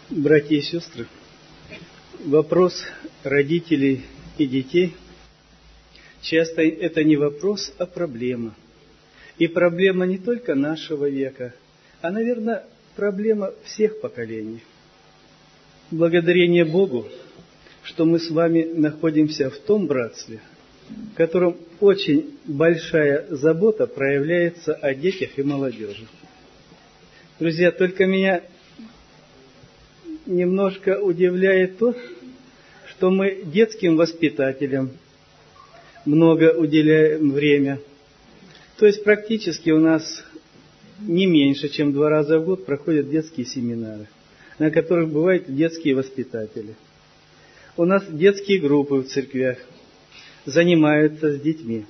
Братья и сестры, вопрос родителей и детей часто это не вопрос, а проблема. И проблема не только нашего века, а, наверное, проблема всех поколений. Благодарение Богу, что мы с вами находимся в том братстве, в котором очень большая забота проявляется о детях и молодежи. Друзья, только меня немножко удивляет то, что мы детским воспитателям много уделяем время. То есть практически у нас не меньше, чем 2 раза в год проходят детские семинары, на которых бывают детские воспитатели. У нас детские группы в церквях занимаются с детьми.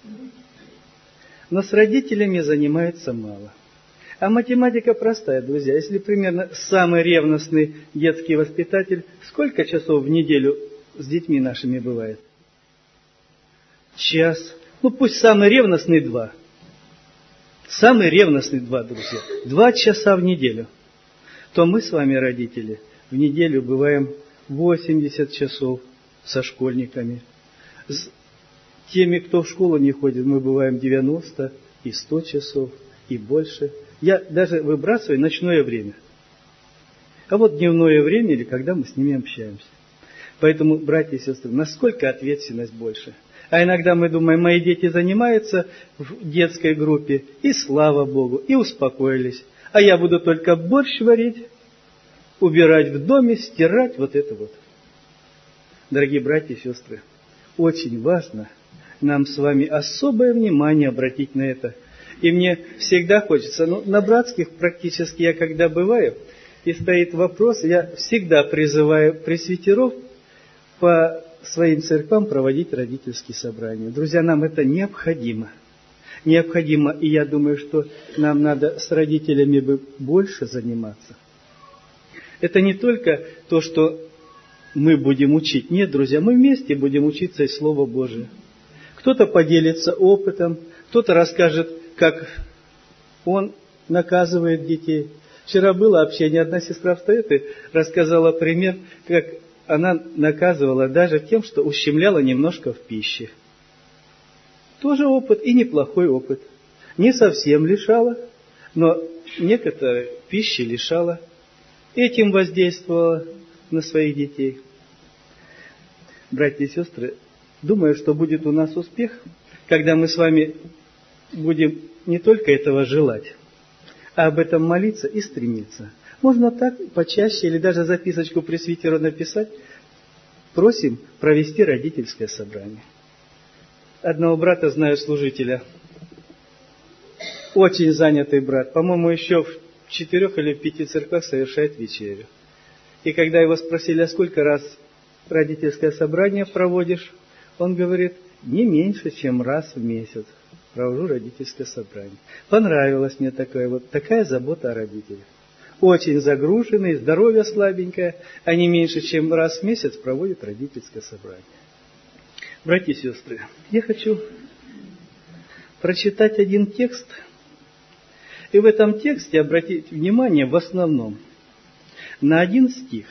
Но с родителями занимаются мало. А математика простая, друзья. Если примерно самый ревностный детский воспитатель, сколько часов в неделю с детьми нашими бывает? Час. Ну пусть самый ревностный 2. Самый ревностный 2, друзья. 2 часа в неделю. То мы с вами, родители, в неделю бываем 80 часов со школьниками. С теми, кто в школу не ходит, мы бываем 90 и 100 часов и больше. Я даже выбрасываю ночное время. А вот дневное время, или когда мы с ними общаемся. Поэтому, братья и сестры, насколько ответственность больше. А иногда мы думаем, мои дети занимаются в детской группе, и слава Богу, и успокоились. А я буду только борщ варить, убирать в доме, стирать, вот это вот. Дорогие братья и сестры, очень важно нам с вами особое внимание обратить на это. И мне всегда хочется, на братских практически я когда бываю, и стоит вопрос, я всегда призываю пресвитеров по своим церквам проводить родительские собрания. Друзья, нам это необходимо. Необходимо, и я думаю, что нам надо с родителями бы больше заниматься. Это не только то, что мы будем учить. Нет, друзья, мы вместе будем учиться из Слова Божия. Кто-то поделится опытом, кто-то расскажет, как он наказывает детей. Вчера было общение, одна сестра встает и рассказала пример, как она наказывала даже тем, что ущемляла немножко в пище. Тоже опыт и неплохой опыт. Не совсем лишала, но некоторые пищи лишала. Этим воздействовала на своих детей. Братья и сестры, думаю, что будет у нас успех, когда мы с вами будем не только этого желать, а об этом молиться и стремиться. Можно так почаще или даже записочку пресвитеру написать. Просим провести родительское собрание. Одного брата знаю, служителя. Очень занятый брат. По-моему, еще в 4 или 5 церквах совершает вечерю. И когда его спросили, а сколько раз родительское собрание проводишь, он говорит, не меньше, чем раз в месяц провожу родительское собрание. Понравилась мне такая забота о родителях. Очень загруженный, здоровье слабенькое, а не меньше, чем раз в месяц проводит родительское собрание. Братья и сестры, я хочу прочитать один текст, и в этом тексте обратить внимание в основном на один стих.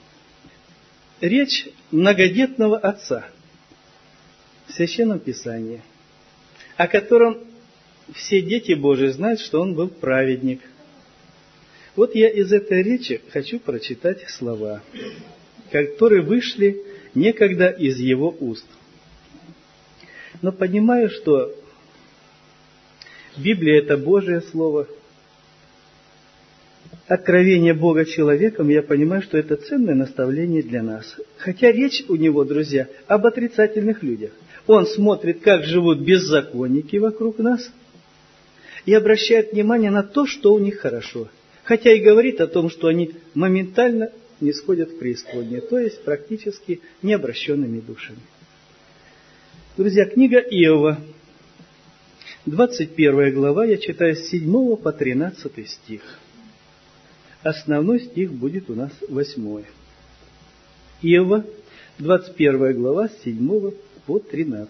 Речь многодетного отца в Священном Писании, о котором все дети Божии знают, что он был праведник. Вот я из этой речи хочу прочитать слова, которые вышли некогда из его уст. Но понимаю, что Библия – это Божие Слово. Откровение Бога человеком, я понимаю, что это ценное наставление для нас. Хотя речь у него, друзья, об отрицательных людях. Он смотрит, как живут беззаконники вокруг нас, и обращает внимание на то, что у них хорошо. Хотя и говорит о том, что они моментально не сходят в преисподнее, то есть практически необращенными душами. Друзья, книга Иова, 21 глава, я читаю с 7 по 13 стих. Основной стих будет у нас 8. Иова, 21 глава, с 7 по 13.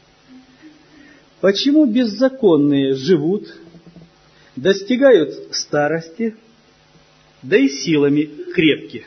Почему беззаконные живут, достигают старости, да и силами крепки.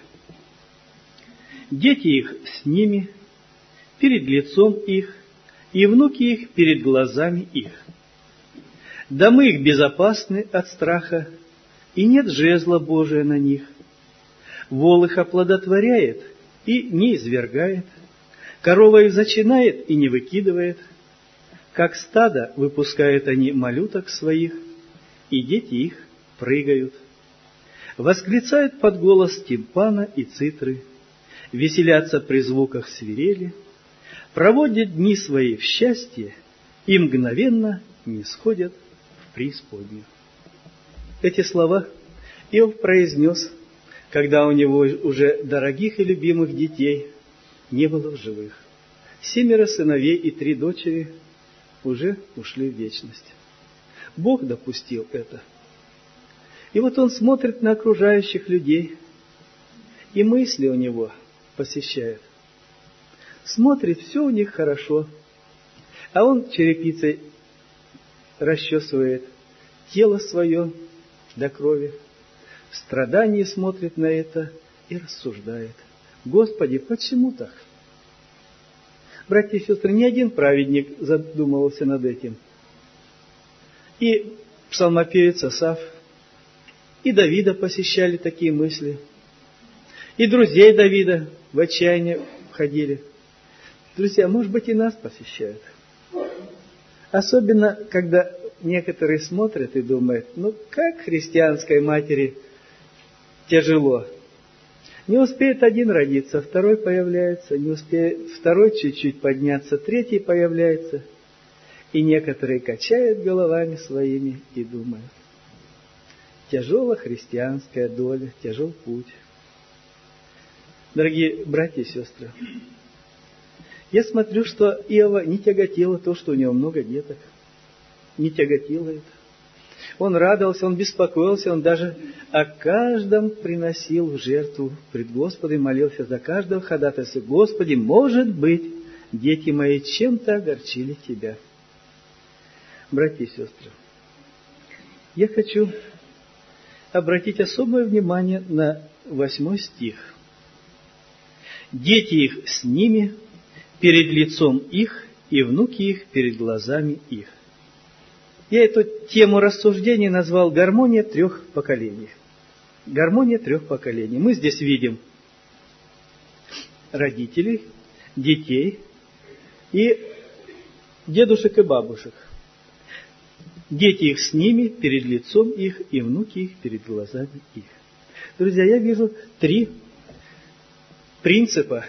Дети их с ними, перед лицом их, и внуки их перед глазами их. Домы их безопасны от страха, и нет жезла Божия на них. Вол их оплодотворяет и не извергает, корова их зачинает и не выкидывает. Как стадо выпускают они малюток своих, и дети их прыгают. Восклицают под голос тимпана и цитры, веселятся при звуках свирели, проводят дни свои в счастье и мгновенно нисходят в преисподнюю. Эти слова Иов произнес, когда у него уже дорогих и любимых детей не было в живых. 7 сыновей и 3 дочери уже ушли в вечность. Бог допустил это. И вот он смотрит на окружающих людей, и мысли у него посещают. Смотрит, все у них хорошо, а он черепицей расчесывает тело свое до крови, в страдании смотрит на это и рассуждает. Господи, почему так? Братья и сестры, ни один праведник задумывался над этим. И псалмопевец Асаф, и Давида посещали такие мысли, и друзей Давида в отчаяние входили. Друзья, может быть, и нас посещают. Особенно, когда некоторые смотрят и думают, как христианской матери тяжело. Не успеет один родиться, второй появляется, не успеет второй чуть-чуть подняться, третий появляется. И некоторые качают головами своими и думают, тяжела христианская доля, тяжел путь. Дорогие братья и сестры, я смотрю, что Иова не тяготило то, что у него много деток. Не тяготило это. Он радовался, он беспокоился, он даже о каждом приносил в жертву пред Господом, молился за каждого ходатайства. Господи, может быть, дети мои чем-то огорчили Тебя. Братья и сестры, я хочу обратить особое внимание на 8 стих. Дети их с ними, перед лицом их, и внуки их перед глазами их. Я эту тему рассуждений назвал «Гармония 3 поколений». Гармония 3 поколений. Мы здесь видим родителей, детей и дедушек и бабушек. Дети их с ними, перед лицом их, и внуки их перед глазами их. Друзья, я вижу 3 принципа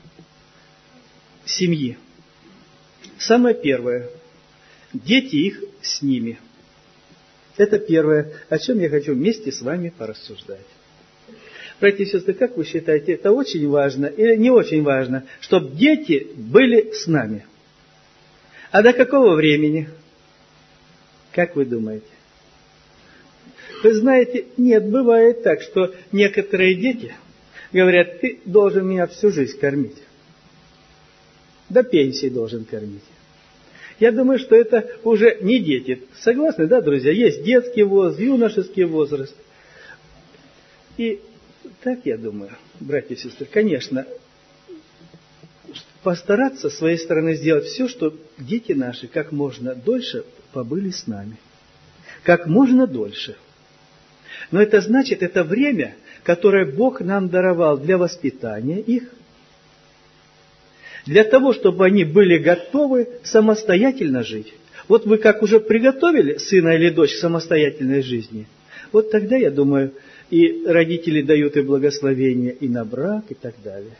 семьи. Самое первое. Дети их с ними. Это первое, о чем я хочу вместе с вами порассуждать. Братья и сестры, как вы считаете, это очень важно или не очень важно, чтобы дети были с нами? А до какого времени? Как вы думаете? Вы знаете, нет, бывает так, что некоторые дети говорят, ты должен меня всю жизнь кормить. До пенсии должен кормить. Я думаю, что это уже не дети. Согласны, да, друзья? Есть детский возраст, юношеский возраст. И так я думаю, братья и сестры, конечно, постараться с своей стороны сделать все, чтобы дети наши как можно дольше побыли с нами. Как можно дольше. Но это значит, это время, которое Бог нам даровал для воспитания их, для того, чтобы они были готовы самостоятельно жить. Вот вы как уже приготовили сына или дочь к самостоятельной жизни, вот тогда, я думаю, и родители дают и благословение и на брак, и так далее.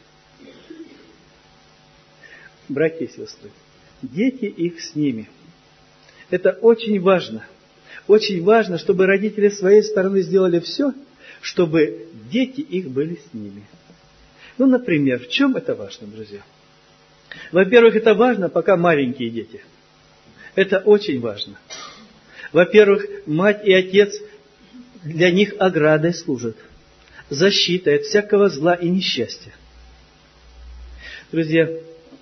Братья и сестры, дети их с ними. Это очень важно. Очень важно, чтобы родители с своей стороны сделали все, чтобы дети их были с ними. Например, в чем это важно, друзья? Во-первых, это важно, пока маленькие дети. Это очень важно. Во-первых, мать и отец для них оградой служат, защитой от всякого зла и несчастья. Друзья,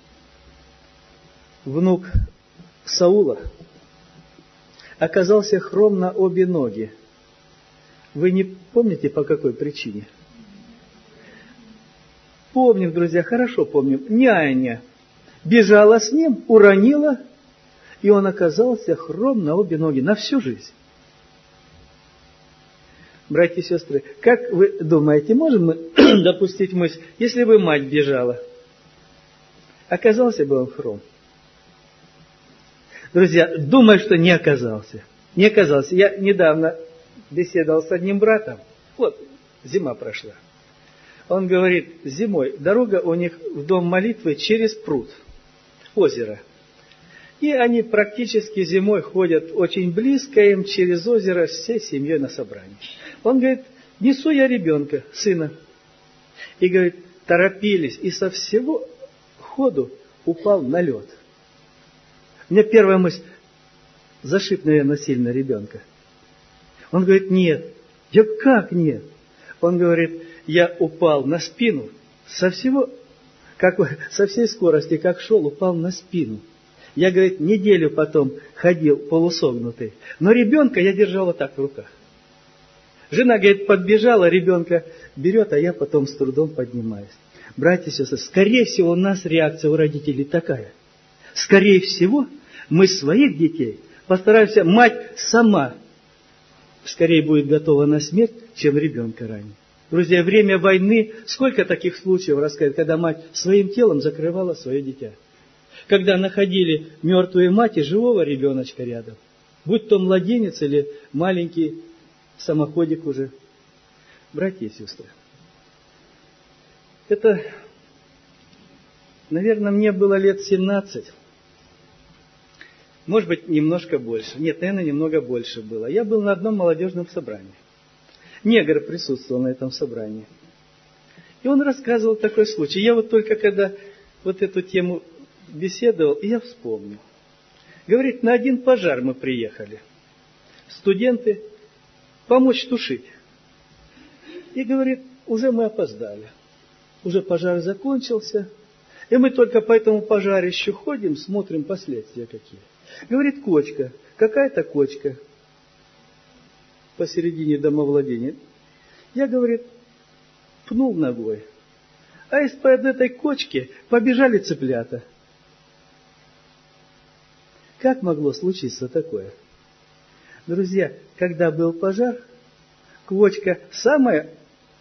внук Саула оказался хром на обе ноги Вы не помните, по какой причине? Помним, друзья, хорошо помним. Няня бежала с ним, уронила, и он оказался хром на обе ноги, на всю жизнь. Братья и сестры, как вы думаете, можем мы допустить мысль, если бы мать бежала, оказался бы он хром? Друзья, думаю, что не оказался. Не оказался. Я недавно беседовал с одним братом. Вот, зима прошла. Он говорит, зимой дорога у них в дом молитвы через пруд, озеро. И они практически зимой ходят очень близко им через озеро всей семьей на собрание. Он говорит, несу я ребенка, сына. И говорит, торопились, и со всего ходу упал на лед. У меня первая мысль, зашиб, наверное, сильно ребенка. Он говорит, нет. Я как нет? Он говорит, я упал на спину, со всей скорости, как шел, упал на спину. Я, говорит, неделю потом ходил полусогнутый, но ребенка я держал вот так в руках. Жена, говорит, подбежала, ребенка берет, а я потом с трудом поднимаюсь. Братья и сестры, скорее всего, у нас реакция у родителей такая. Скорее всего, мы своих детей постараемся, мать сама скорее будет готова на смерть, чем ребенка ранить. Друзья, время войны, сколько таких случаев рассказывает, когда мать своим телом закрывала свое дитя. Когда находили мертвую мать и живого ребеночка рядом, будь то младенец или маленький самоходик уже. Братья и сестры, это, наверное, мне было лет 17, может быть, немножко больше. Нет, наверное, немного больше было. Я был на одном молодежном собрании. Негр присутствовал на этом собрании. И он рассказывал такой случай. Я вот только когда вот эту тему беседовал, и я вспомнил. Говорит, на один пожар мы приехали. Студенты помочь тушить. И говорит, уже мы опоздали. Уже пожар закончился. И мы только по этому пожарищу ходим, смотрим последствия какие. Говорит, кочка. Какая-то кочка посередине домовладения. Я, говорит, пнул ногой. А из-под этой кочки побежали цыплята. Как могло случиться такое? Друзья, когда был пожар, квочка самое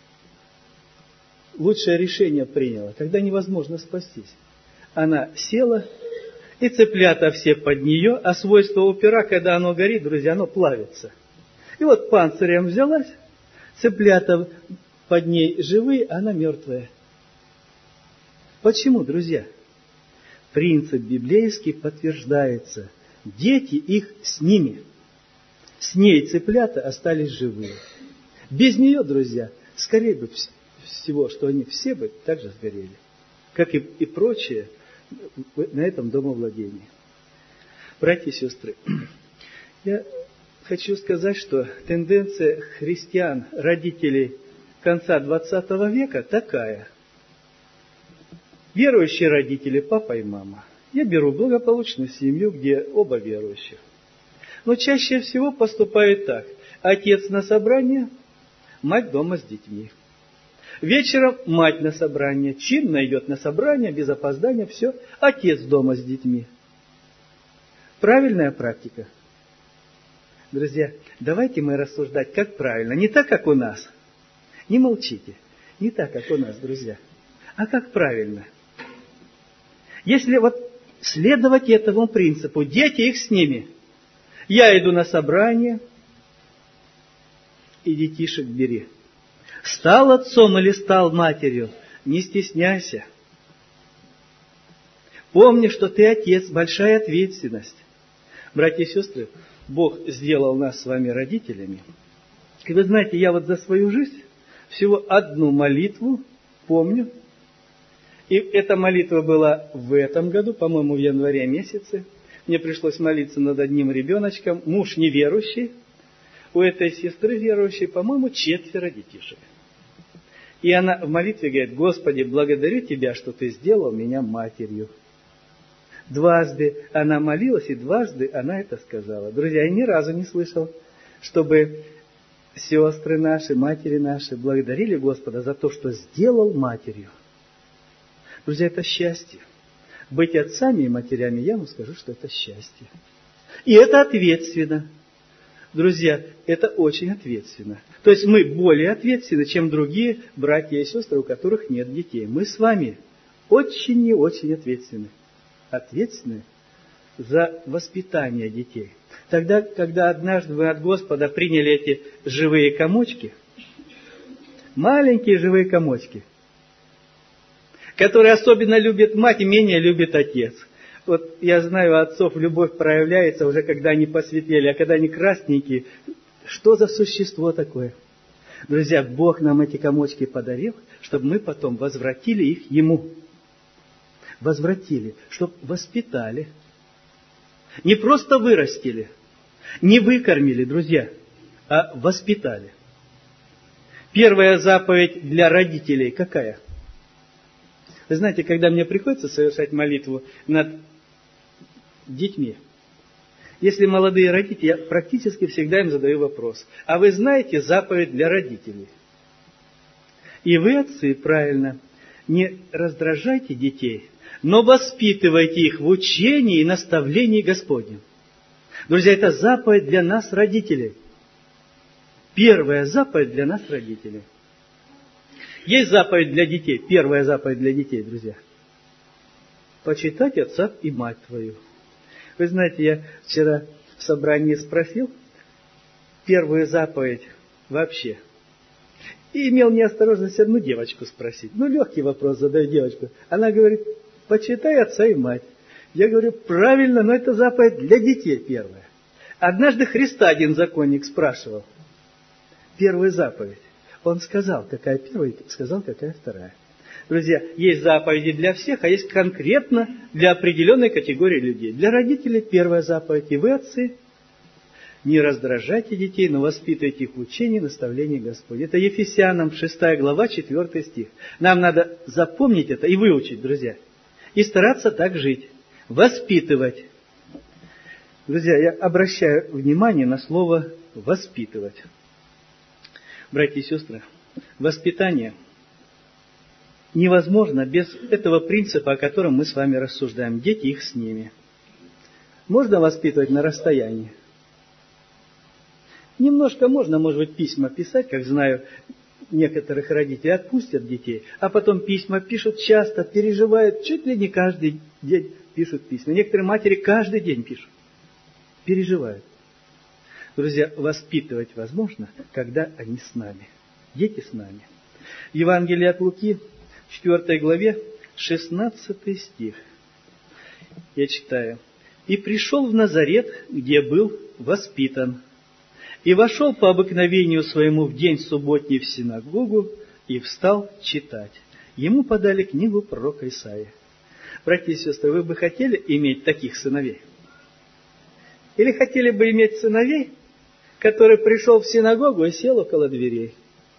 лучшее решение приняла, когда невозможно спастись. Она села, и цыплята все под нее, а свойство у пера, когда оно горит, друзья, оно плавится. И вот панцирем взялась, цыплята под ней живые, а она мертвая. Почему, друзья? Принцип библейский подтверждается. Дети их с ними. С ней цыплята остались живые. Без нее, друзья, скорее бы всего, что они все бы так же сгорели, как и прочие на этом домовладении. Братья и сестры, я хочу сказать, что тенденция христиан, родителей конца 20 века такая. Верующие родители, папа и мама. Я беру благополучную семью, где оба верующих. Но чаще всего поступает так. Отец на собрание, мать дома с детьми. Вечером мать на собрание, чинно идет на собрание, без опоздания, все. Отец дома с детьми. Правильная практика? Друзья, давайте мы рассуждать, как правильно. Не так, как у нас. Не молчите. Не так, как у нас, друзья. А как правильно? Если вот следовать этому принципу, дети их с ними. Я иду на собрание, и детишек бери. Стал отцом или стал матерью, не стесняйся. Помни, что ты отец, большая ответственность. Братья и сестры, Бог сделал нас с вами родителями. И вы знаете, я вот за свою жизнь всего одну молитву помню. И эта молитва была в этом году, по-моему, в январе месяце. Мне пришлось молиться над одним ребеночком, муж неверующий. У этой сестры верующей, по-моему, 4 детишек. И она в молитве говорит: Господи, благодарю Тебя, что Ты сделал меня матерью. Дважды она молилась, и дважды она это сказала. Друзья, я ни разу не слышал, чтобы сестры наши, матери наши благодарили Господа за то, что сделал матерью. Друзья, это счастье. Быть отцами и матерями, я вам скажу, что это счастье. И это ответственно. Друзья, это очень ответственно. То есть мы более ответственны, чем другие братья и сестры, у которых нет детей. Мы с вами очень и очень ответственны. Ответственны за воспитание детей. Тогда, когда однажды вы от Господа приняли эти живые комочки, маленькие живые комочки, которые особенно любит мать и менее любит отец. Вот я знаю, отцов любовь проявляется уже, когда они посветлели, а когда они красненькие, что за существо такое? Друзья, Бог нам эти комочки подарил, чтобы мы потом возвратили их Ему. Возвратили, чтобы воспитали. Не просто вырастили, не выкормили, друзья, а воспитали. Первая заповедь для родителей какая? Вы знаете, когда мне приходится совершать молитву над детьми, если молодые родители, я практически всегда им задаю вопрос: а вы знаете заповедь для родителей? И вы, отцы, правильно, не раздражайте детей, но воспитывайте их в учении и наставлении Господнем. Друзья, это заповедь для нас, родителей. Первая заповедь для нас, родителей. Есть заповедь для детей. Первая заповедь для детей, друзья. Почитать отца и мать твою. Вы знаете, я вчера в собрании спросил первую заповедь вообще. И имел неосторожность одну девочку спросить. Легкий вопрос задаю девочку. Она говорит: почитай отца и мать. Я говорю: правильно, но это заповедь для детей первая. Однажды Христа один законник спрашивал. Первую заповедь. Он сказал, какая первая, сказал, какая вторая. Друзья, есть заповеди для всех, а есть конкретно для определенной категории людей. Для родителей первая заповедь. И вы, отцы, не раздражайте детей, но воспитывайте их в учении и наставлении Господня. Это Ефесянам 6 глава, 4 стих. Нам надо запомнить это и выучить, друзья. И стараться так жить. Воспитывать. Друзья, я обращаю внимание на слово «воспитывать». Братья и сестры, воспитание невозможно без этого принципа, о котором мы с вами рассуждаем. Дети, их с ними. Можно воспитывать на расстоянии? Немножко можно, может быть, письма писать, как знаю, некоторых родителей отпустят детей, а потом письма пишут часто, переживают, чуть ли не каждый день пишут письма. Некоторые матери каждый день пишут, переживают. Друзья, воспитывать возможно, когда они с нами. Дети с нами. В Евангелии от Луки, 4 главе, 16 стих. Я читаю. «И пришел в Назарет, где был воспитан, и вошел по обыкновению своему в день субботний в синагогу, и встал читать. Ему подали книгу пророка Исаии». Братья и сестры, вы бы хотели иметь таких сыновей? Или хотели бы иметь сыновей, который пришел в синагогу и сел около дверей?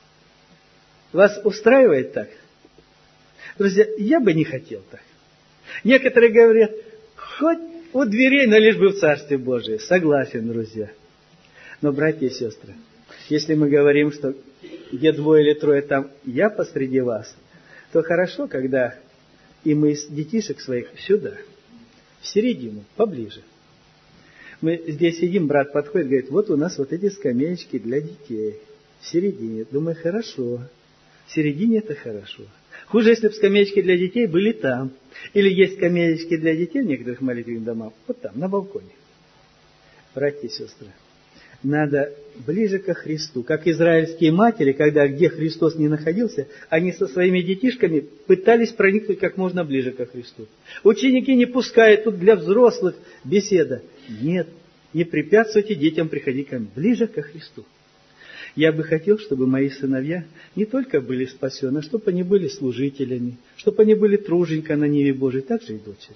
Вас устраивает так? Друзья, я бы не хотел так. Некоторые говорят: хоть у дверей, но лишь бы в Царстве Божие. Согласен, друзья. Но, братья и сестры, если мы говорим, что где двое или трое, там я посреди вас, то хорошо, когда и мы из детишек своих сюда, в середину, поближе. Мы здесь сидим, брат подходит, говорит: вот у нас вот эти скамеечки для детей. В середине. Думаю, хорошо. В середине это хорошо. Хуже, если бы скамеечки для детей были там. Или есть скамеечки для детей в некоторых молитвенных домах. Вот там, на балконе. Братья и сестры, надо ближе ко Христу. Как израильские матери, где Христос не находился, они со своими детишками пытались проникнуть как можно ближе ко Христу. Ученики не пускают, тут для взрослых беседа. Нет, не препятствуйте детям приходить ко мне, ближе ко Христу. Я бы хотел, чтобы мои сыновья не только были спасены, а чтобы они были служителями, чтобы они были труженько на ниве Божией, так же и дочери.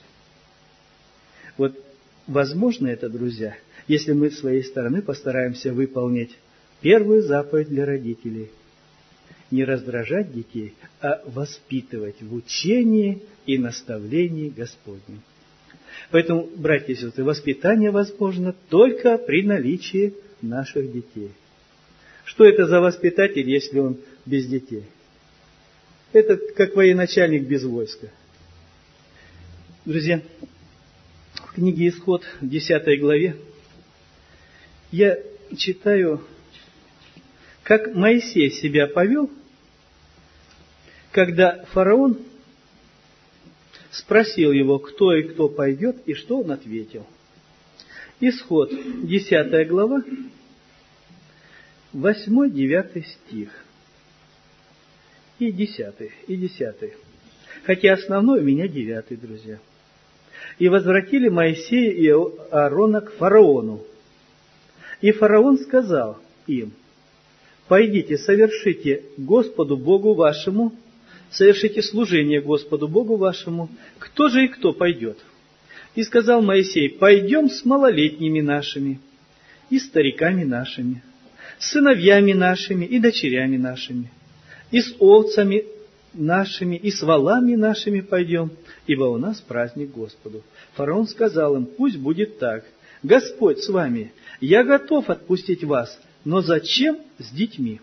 Вот возможно это, друзья, если мы с своей стороны постараемся выполнить первую заповедь для родителей. Не раздражать детей, а воспитывать в учении и наставлении Господнем. Поэтому, братья и сестры, воспитание возможно только при наличии наших детей. Что это за воспитатель, если он без детей? Это как военачальник без войска. Друзья, в книге «Исход» в 10 главе я читаю, как Моисей себя повел, когда фараон спросил его, кто и кто пойдет, и что он ответил. Исход, 10 глава, 8-9 стих. И 10. Хотя основной у меня 9, друзья. «И возвратили Моисея и Аарона к фараону. И фараон сказал им: пойдите, совершите Господу Богу вашему, совершите служение Господу Богу вашему. Кто же и кто пойдет? И сказал Моисей: пойдем с малолетними нашими, и стариками нашими, с сыновьями нашими и дочерями нашими, и с овцами нашими, и с волами нашими пойдем, ибо у нас праздник Господу». Фараон сказал им: пусть будет так. Господь с вами, я готов отпустить вас, но зачем с детьми?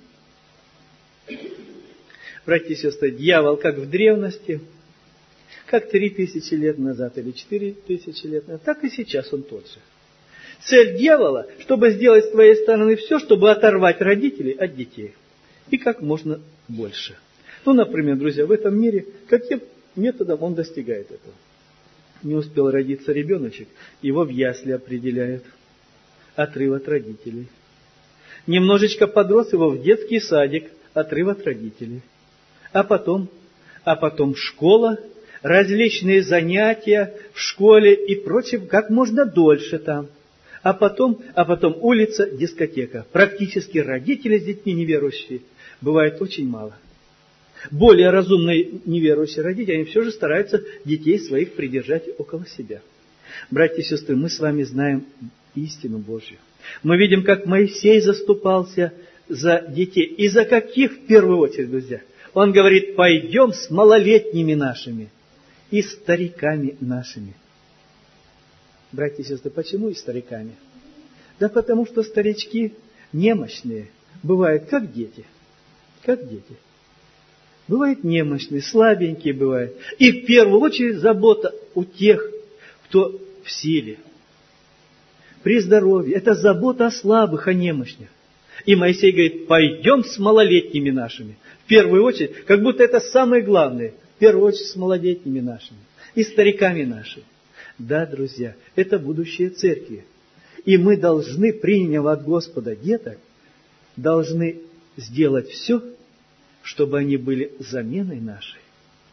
Братья и сестры, дьявол, как в древности, как 3000 лет назад или 4000 лет назад, так и сейчас он тот же. Цель дьявола, чтобы сделать с твоей стороны все, чтобы оторвать родителей от детей. И как можно больше. Ну, например, друзья, в этом мире каким методом он достигает этого? Не успел родиться ребеночек, его в ясли определяют. Отрыв от родителей. Немножечко подрос, его в детский садик, отрыв от родителей. А потом школа, различные занятия в школе и прочее, как можно дольше там. А потом улица, дискотека. Практически родители с детьми неверующие бывает очень мало. Более разумные неверующие родители, они все же стараются детей своих придержать около себя. Братья и сестры, мы с вами знаем истину Божью. Мы видим, как Моисей заступался за детей. И за каких в первую очередь, друзья? Он говорит: пойдем с малолетними нашими и стариками нашими. Братья и сестры, почему и стариками? Да потому что старички немощные бывают как дети. Как дети. Бывают немощные, слабенькие бывают. И в первую очередь забота у тех, кто в силе, при здоровье. Это забота о слабых, о немощных. И Моисей говорит: пойдем с малолетними нашими. В первую очередь, как будто это самое главное. В первую очередь с малолетними нашими и стариками нашими. Да, друзья, это будущее церкви. И мы должны, приняв от Господа деток, должны сделать все, чтобы они были заменой нашей.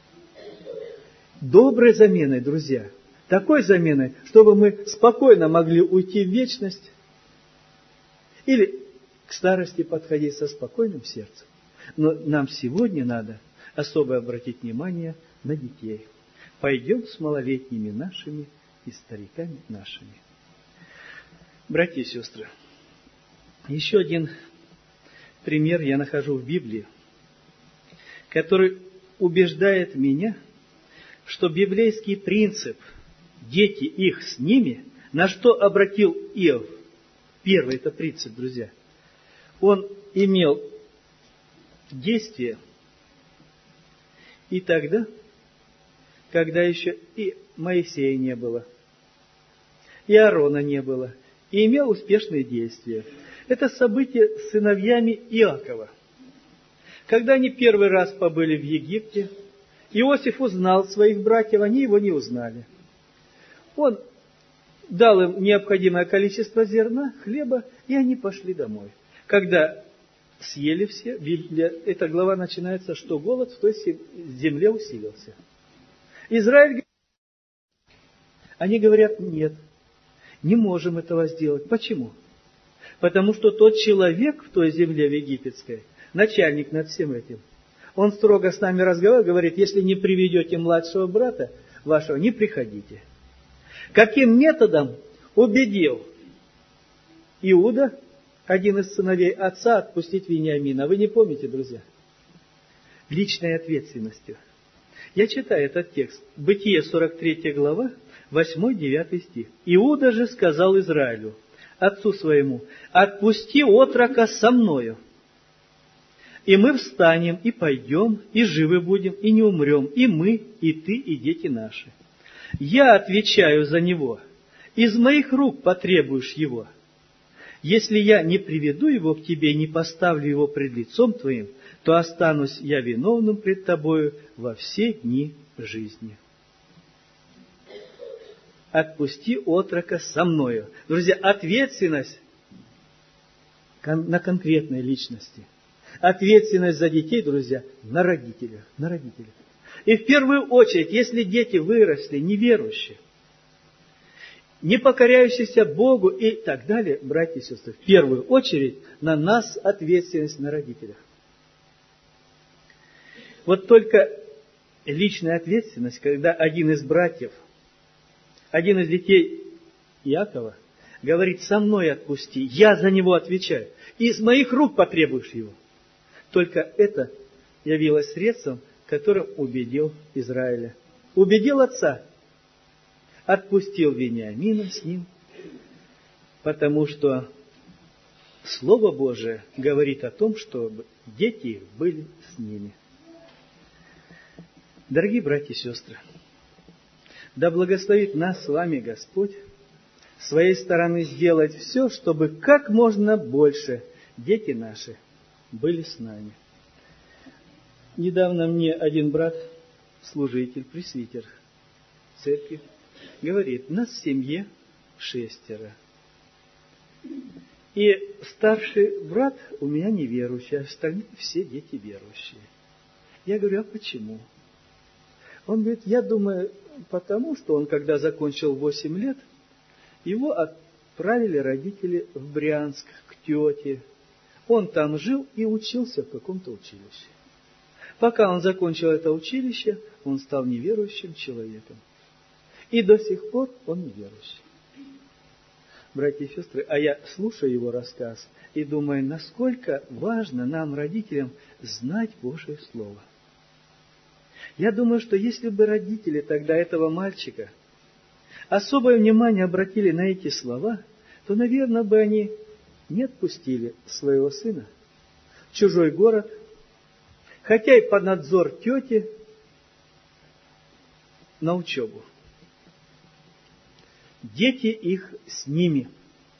Доброй заменой, друзья. Такой заменой, чтобы мы спокойно могли уйти в вечность или к старости подходить со спокойным сердцем. Но нам сегодня надо особо обратить внимание на детей. Пойдем с малолетними нашими и стариками нашими. Братья и сестры, еще один пример я нахожу в Библии, который убеждает меня, что библейский принцип «дети их с ними», на что обратил Иов, первый это принцип, друзья, он имел действие и тогда, когда еще и Моисея не было, и Аарона не было, и имел успешные действия. Это событие с сыновьями Иакова. Когда они первый раз побыли в Египте, Иосиф узнал своих братьев, они его не узнали. Он дал им необходимое количество зерна, хлеба, и они пошли домой. Когда съели все, Библия, эта глава начинается, что голод в той земле усилился. Израиль, они говорят: нет, не можем этого сделать. Почему? Потому что тот человек в той земле в египетской, начальник над всем этим, он строго с нами разговаривает, говорит: если не приведете младшего брата вашего, не приходите. Каким методом убедил Иуда, один из сыновей отца, отпустить Вениамина? Вы не помните, друзья? Личной ответственностью. Я читаю этот текст. Бытие, 43 глава, 8-9 стих. «Иуда же сказал Израилю, отцу своему: отпусти отрока со мною, И мы встанем, и пойдем, и живы будем, и не умрем, и мы, и ты, и дети наши. Я отвечаю за него. Из моих рук потребуешь его. Если я не приведу его к тебе и не поставлю его пред лицом твоим, то останусь я виновным пред тобою во все дни жизни. Отпусти отрока со мною. Друзья, ответственность на конкретной личности. Ответственность за детей, друзья, на родителях. На родителях. И в первую очередь, если дети выросли неверующие, не покоряющиеся Богу и так далее, братья и сестры, в первую очередь на нас ответственность на родителях. Вот только личная ответственность, когда один из братьев, один из детей Иакова, говорит: со мной отпусти, я за него отвечаю, и из моих рук потребуешь его. Только это явилось средством, которым убедил Израиля. Убедил отца. Отпустил Вениамина с ним, потому что Слово Божие говорит о том, чтобы дети их были с ними. Дорогие братья и сестры, да благословит нас с вами Господь с своей стороны сделать все, чтобы как можно больше дети наши были с нами. Недавно мне один брат, служитель, пресвитер церкви, говорит: нас в семье 6. И старший брат у меня неверующий, а остальные все дети верующие. Я говорю: а почему? Он говорит: я думаю, потому что он, когда закончил 8 лет, его отправили родители в Брянск к тете. Он там жил и учился в каком-то училище. Пока он закончил это училище, он стал неверующим человеком. И до сих пор он неверующий. Братья и сестры, а я слушаю его рассказ и думаю, насколько важно нам, родителям, знать Божие Слово. Я думаю, что если бы родители тогда этого мальчика особое внимание обратили на эти слова, то, наверное, бы они не отпустили своего сына в чужой город, хотя и под надзор тети, на учебу. Дети их с ними.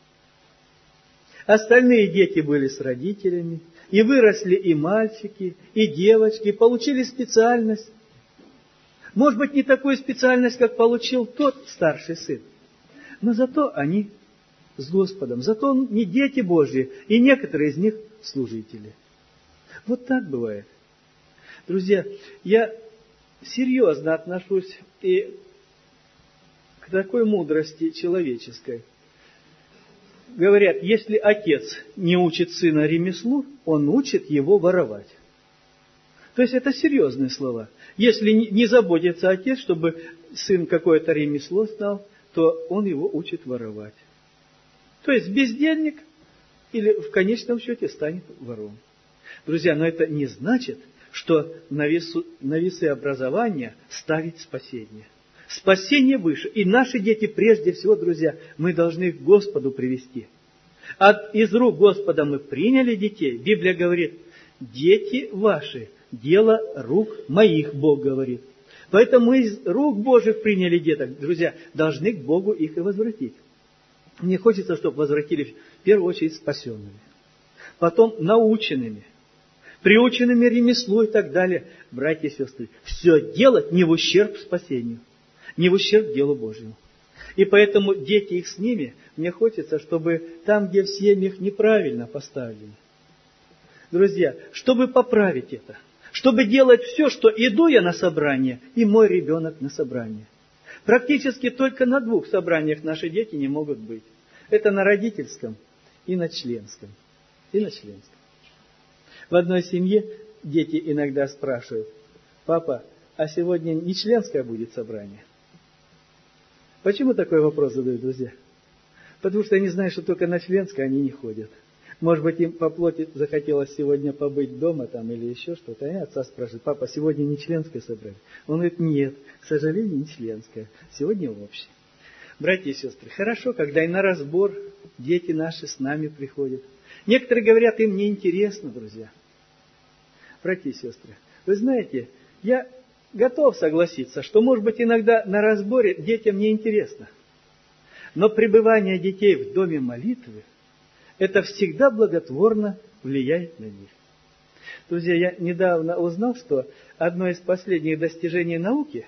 Остальные дети были с родителями, и выросли и мальчики, и девочки, получили специальность. Может быть, не такую специальность, как получил тот старший сын, но зато они с Господом, зато не дети Божьи, и некоторые из них служители. Вот так бывает. Друзья, я серьезно отношусь и к такой мудрости человеческой. Говорят, если отец не учит сына ремеслу, он учит его воровать. То есть это серьезные слова. Если не заботится отец, чтобы сын какое-то ремесло знал, то он его учит воровать. То есть бездельник или в конечном счете станет вором. Друзья, но это не значит, что на весы образования ставить спасение. Спасение выше. И наши дети прежде всего, друзья, мы должны их к Господу привести. Из рук Господа мы приняли детей. Библия говорит: дети ваши, дело рук моих, Бог говорит. Поэтому мы из рук Божьих приняли деток, друзья, должны к Богу их и возвратить. Мне хочется, чтобы возвратили в первую очередь спасенными, потом наученными, приученными ремеслу и так далее. Братья и сестры, все делать не в ущерб спасению, не в ущерб делу Божьему. И поэтому дети их с ними, мне хочется, чтобы там, где в семьях неправильно поставлены, друзья, чтобы поправить это, чтобы делать все, что иду я на собрание, и мой ребенок на собрание. Практически только на 2 собраниях наши дети не могут быть. Это на родительском и на членском. И на членском. В одной семье дети иногда спрашивают: папа, а сегодня не членское будет собрание? Почему такой вопрос задают, друзья? Потому что они знают, что только на членское они не ходят. Может быть, им по плоти захотелось сегодня побыть дома там или еще что-то. Они отца спрашивают: папа, сегодня не членское собрание? Он говорит: нет, к сожалению, не членское. Сегодня общее. Братья и сестры, хорошо, когда и на разбор дети наши с нами приходят. Некоторые говорят: им неинтересно, друзья. Братья и сестры, вы знаете, я готов согласиться, что, может быть, иногда на разборе детям неинтересно. Но пребывание детей в доме молитвы, это всегда благотворно влияет на них. Друзья, я недавно узнал, что одно из последних достижений науки,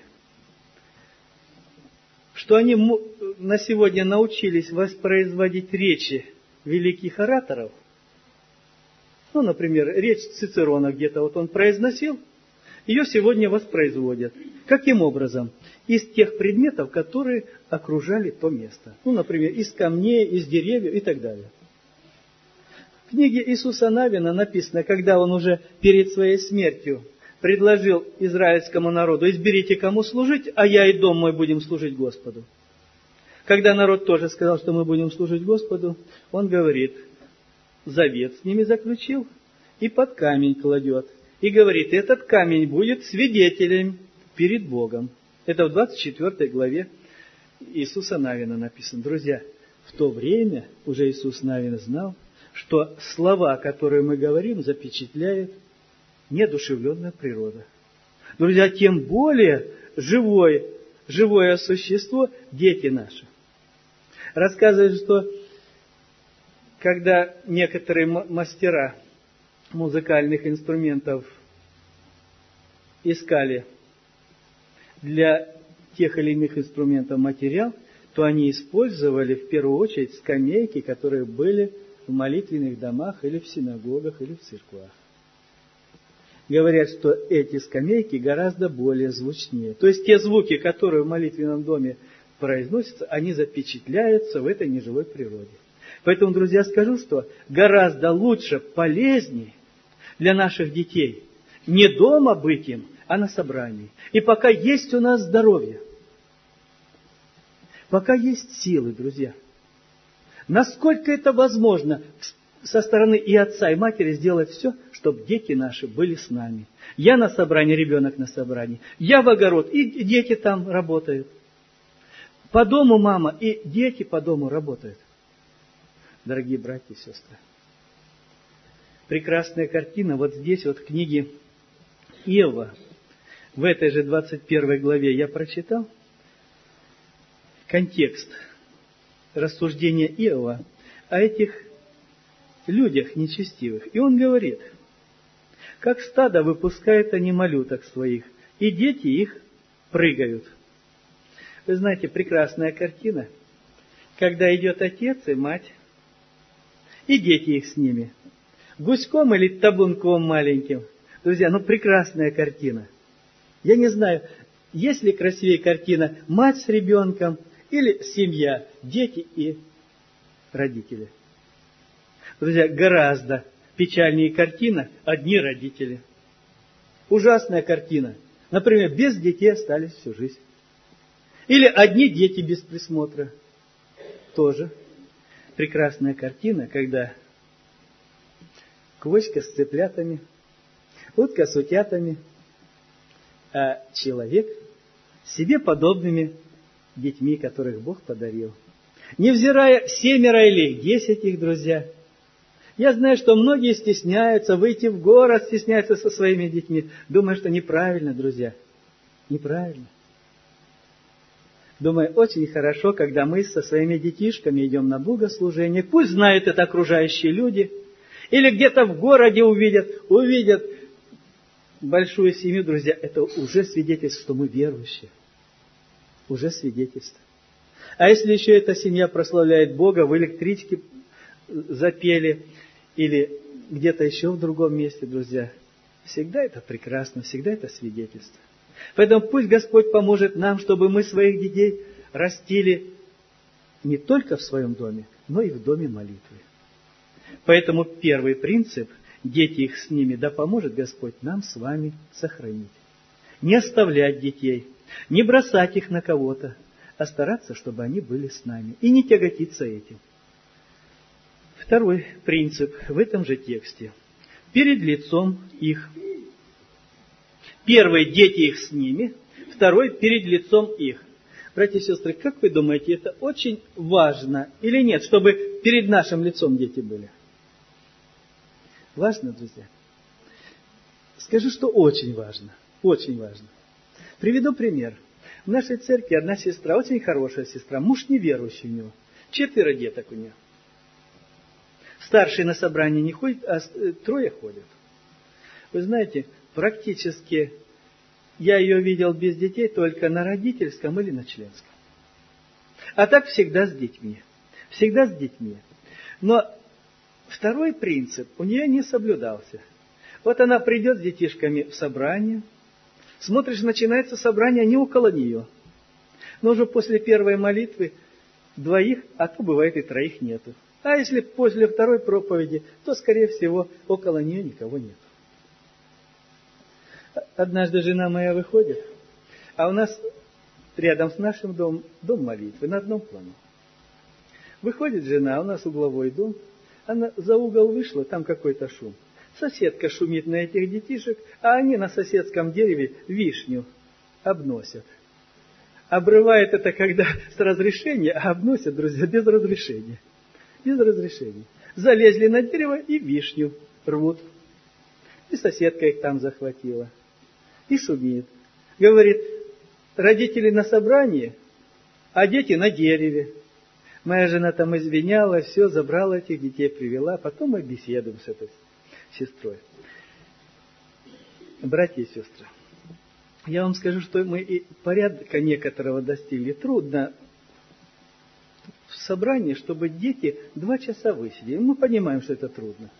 что они на сегодня научились воспроизводить речи великих ораторов. Ну, например, речь Цицерона где-то вот он произносил, ее сегодня воспроизводят. Каким образом? Из тех предметов, которые окружали то место. Ну, например, из камней, из деревьев и так далее. В книге Иисуса Навина написано, когда он уже перед своей смертью предложил израильскому народу: изберите, кому служить, а я и дом мой будем служить Господу. Когда народ тоже сказал, что мы будем служить Господу, он говорит, завет с ними заключил и под камень кладет. И говорит, этот камень будет свидетелем перед Богом. Это в 24 главе Иисуса Навина написано. Друзья, в то время уже Иисус Навин знал, что слова, которые мы говорим, запечатляет неодушевленная природа. Друзья, тем более живое существо, дети наши. Рассказывают, что когда некоторые мастера музыкальных инструментов искали для тех или иных инструментов материал, то они использовали в первую очередь скамейки, которые были в молитвенных домах или в синагогах или в церквах. Говорят, что эти скамейки гораздо более звучнее. То есть те звуки, которые в молитвенном доме произносятся, они запечатляются в этой неживой природе. Поэтому, друзья, скажу, что гораздо лучше, полезнее для наших детей не дома быть им, а на собрании. И пока есть у нас здоровье, пока есть силы, друзья, насколько это возможно со стороны и отца, и матери сделать все, чтобы дети наши были с нами. Я на собрании, ребенок на собрании. Я в огород, и дети там работают. По дому мама, и дети по дому работают. Дорогие братья и сестры, прекрасная картина вот здесь, вот в книге Иова, в этой же 21 главе я прочитал контекст рассуждения Иова о этих людях нечестивых. И он говорит, как стадо выпускает они малюток своих, и дети их прыгают. Вы знаете, прекрасная картина, когда идет отец и мать, и дети их с ними, гуськом или табунком маленьким. Друзья, прекрасная картина. Я не знаю, есть ли красивее картина мать с ребенком или семья, дети и родители. Друзья, гораздо печальнее картина одни родители. Ужасная картина. Например, без детей остались всю жизнь. Или одни дети без присмотра. Тоже прекрасная картина, когда квочка с цыплятами, утка с утятами, а человек с себе подобными детьми, которых Бог подарил. Невзирая 7 или 10 их, друзья. Я знаю, что многие стесняются выйти в город, стесняются со своими детьми. Думаю, что неправильно, друзья. Неправильно. Думаю, очень хорошо, когда мы со своими детишками идем на богослужение. Пусть знают это окружающие люди. Или где-то в городе увидят большую семью, друзья. Это уже свидетельство, что мы верующие. Уже свидетельство. А если еще эта семья прославляет Бога, в электричке запели или где-то еще в другом месте, друзья, всегда это прекрасно, всегда это свидетельство. Поэтому пусть Господь поможет нам, чтобы мы своих детей растили не только в своем доме, но и в доме молитвы. Поэтому первый принцип – дети их с ними, да поможет Господь нам с вами сохранить. Не оставлять детей, не бросать их на кого-то, а стараться, чтобы они были с нами, и не тяготиться этим. Второй принцип в этом же тексте. Перед лицом их. Первый – дети их с ними, второй – перед лицом их. Братья и сестры, как вы думаете, это очень важно или нет, чтобы перед нашим лицом дети были? Важно, друзья. скажу, что очень важно. Очень важно. Приведу пример. В нашей церкви одна сестра, очень хорошая сестра, муж неверующий у него. 4 деток у нее. Старший на собрание не ходит, а 3 ходят. Вы знаете, практически я ее видел без детей только на родительском или на членском. А так всегда с детьми. Всегда с детьми. Но второй принцип у нее не соблюдался. Вот она придет с детишками в собрание, смотришь, начинается собрание, они около нее. Но уже после первой молитвы 2, а то бывает и 3 нету. А если после второй проповеди, то, скорее всего, около нее никого нет. Однажды жена моя выходит, а у нас рядом с нашим домом дом молитвы, на одном плане. Выходит жена, у нас угловой дом, она за угол вышла, там какой-то шум. Соседка шумит на этих детишек, а они на соседском дереве вишню обносят. Обрывает это, когда с разрешения, а обносят, друзья, без разрешения. Без разрешения. Залезли на дерево и вишню рвут. И соседка их там захватила. И шумит. Говорит, родители на собрании, а дети на дереве. Моя жена там извиняла, все, забрала этих детей, привела. Потом мы беседуем с этой сестрой. Братья и сестры, я вам скажу, что мы и порядка некоторого достигли. Трудно в собрании, чтобы дети 2 часа высидели. Мы понимаем, что это трудно.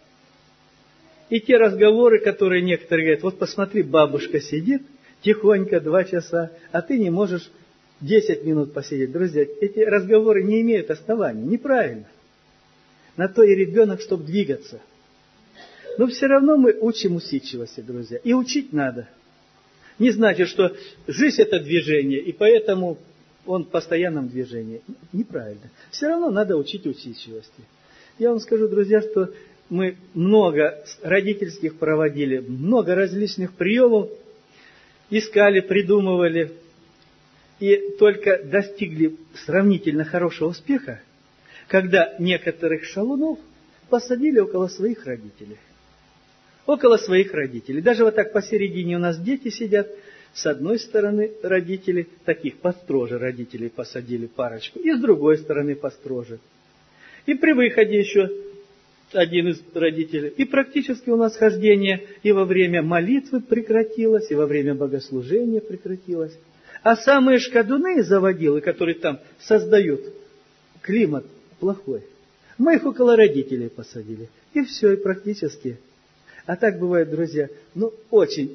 И те разговоры, которые некоторые говорят, вот посмотри, бабушка сидит тихонько 2 часа, а ты не можешь 10 минут посидеть. Друзья, эти разговоры не имеют основания, неправильно. На то и ребенок, чтобы двигаться. Но все равно мы учим усидчивости, друзья. И учить надо. Не значит, что жизнь это движение, и поэтому он в постоянном движении. Неправильно. Все равно надо учить усидчивости. Я вам скажу, друзья, что мы много родительских проводили, много различных приемов искали, придумывали, и только достигли сравнительно хорошего успеха, когда некоторых шалунов посадили около своих родителей. Около своих родителей. Даже вот так посередине у нас дети сидят. С одной стороны родители, таких построже родителей посадили парочку, и с другой стороны построже. И при выходе еще один из родителей. И практически у нас хождение и во время молитвы прекратилось, и во время богослужения прекратилось. А самые шкадуны, заводилы, которые там создают климат плохой, мы их около родителей посадили. И все, и практически. А так бывает, друзья, очень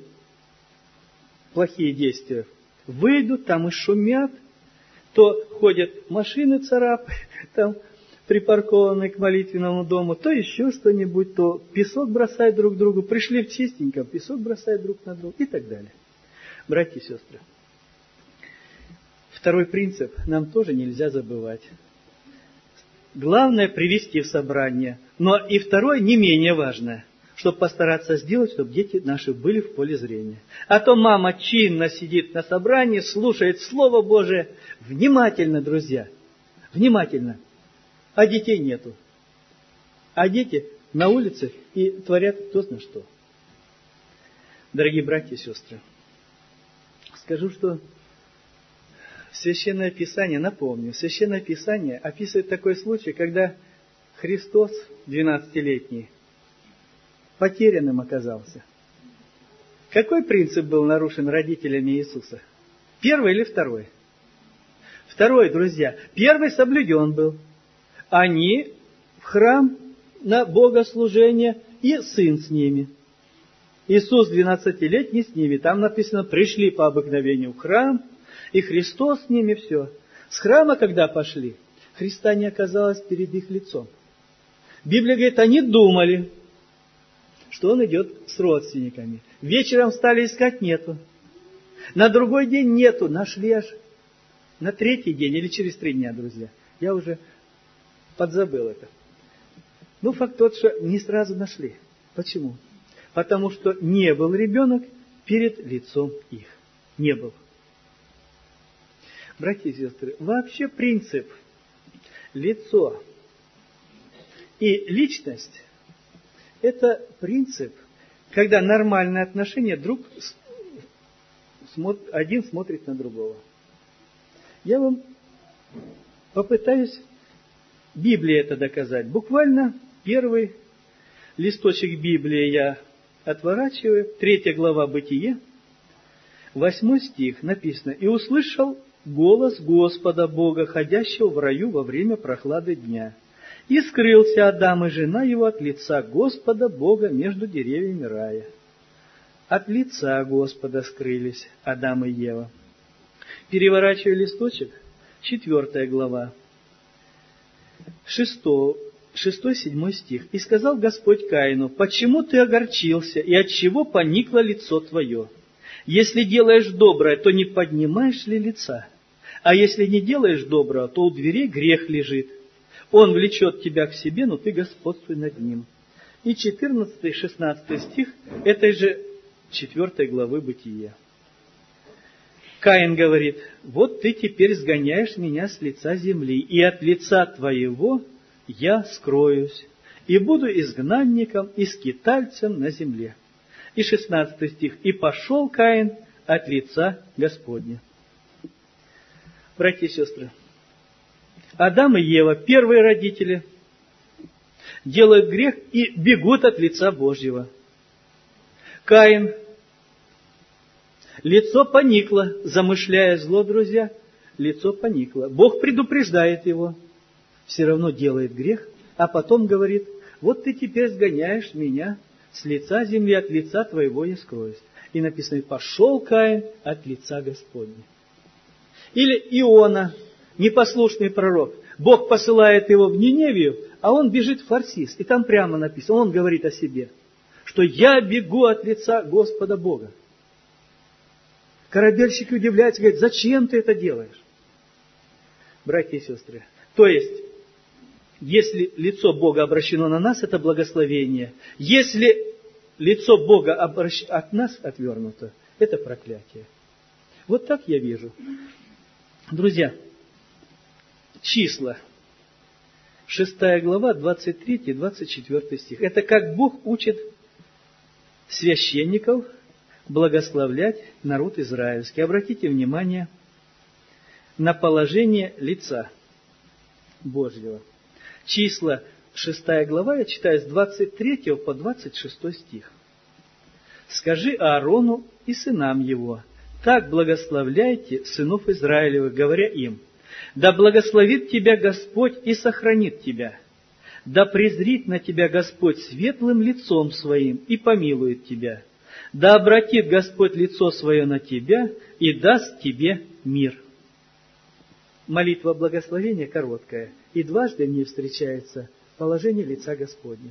плохие действия. Выйдут, там и шумят, то ходят машины царапают, там припаркованные к молитвенному дому, то еще что-нибудь, то песок бросают друг другу. Пришли в чистеньком, песок бросают друг на друга и так далее. Братья и сестры, второй принцип нам тоже нельзя забывать. Главное привести в собрание, но и второе не менее важное, чтобы постараться сделать, чтобы дети наши были в поле зрения. А то мама чинно сидит на собрании, слушает Слово Божие. Внимательно, друзья, внимательно. А детей нету. А дети на улице и творят кто знает что. Дорогие братья и сестры, скажу, что Священное Писание, напомню, Священное Писание описывает такой случай, когда Христос, 12-летний, потерянным оказался. Какой принцип был нарушен родителями Иисуса? Первый или второй? Второй, друзья. Первый соблюден был. Они в храм на богослужение, и сын с ними. Иисус 12-летний с ними. Там написано, пришли по обыкновению в храм, и Христос с ними, все. С храма, когда пошли, Христа не оказалось перед их лицом. Библия говорит, они думали, что Он идет с родственниками. Вечером стали искать, нету. На другой день нету, нашли аж на 3-й день или через 3 дня, друзья. Я уже подзабыл это. Факт тот, что не сразу нашли. Почему? Потому что не был ребенок перед лицом их. Не был. Братья и сестры, вообще принцип лицо и личность – это принцип, когда нормальные отношения один смотрит на другого. Я вам попытаюсь Библией это доказать. Буквально первый листочек Библии я отворачиваю, 3 глава Бытие, 8 стих написано: «И услышал голос Господа Бога, ходящего в раю во время прохлады дня. И скрылся Адам и жена его от лица Господа Бога между деревьями рая». От лица Господа скрылись Адам и Ева. Переворачиваю листочек, 4 глава, 6-7 стих. «И сказал Господь Каину: почему ты огорчился, и отчего поникло лицо твое? Если делаешь доброе, то не поднимаешь ли лица? А если не делаешь доброго, то у дверей грех лежит. Он влечет тебя к себе, но ты господствуй над ним». И 14-16 стих этой же 4 главы Бытия. Каин говорит: «Вот ты теперь сгоняешь меня с лица земли, и от лица твоего я скроюсь, и буду изгнанником и скитальцем на земле». И 16 стих. «И пошел Каин от лица Господня». Братья и сестры, Адам и Ева, первые родители, делают грех и бегут от лица Божьего. Каин, лицо поникло, замышляя зло, друзья, лицо поникло. Бог предупреждает его, все равно делает грех, а потом говорит: «Вот ты теперь сгоняешь меня с лица земли, от лица твоего я скроюсь». И написано: «И пошел Каин от лица Господня». Или Иона, непослушный пророк. Бог посылает его в Ниневию, а он бежит в Фарсис. И там прямо написано, он говорит о себе, что «я бегу от лица Господа Бога». Корабельщики удивляются, говорят: «Зачем ты это делаешь?» Братья и сестры, то есть, если лицо Бога обращено на нас, это благословение. Если лицо Бога от нас отвернуто, это проклятие. Вот так я вижу. Друзья, Числа, 6 глава, 23-24 стих. Это как Бог учит священников благословлять народ израильский. Обратите внимание на положение лица Божьего. Числа, 6 глава, я читаю с 23 по 26 стих. «Скажи Аарону и сынам его: так благословляйте сынов Израилевых, говоря им: да благословит тебя Господь и сохранит тебя. Да презрит на тебя Господь светлым лицом своим и помилует тебя. Да обратит Господь лицо свое на тебя и даст тебе мир». Молитва благословения короткая, и дважды в ней встречается положение лица Господня.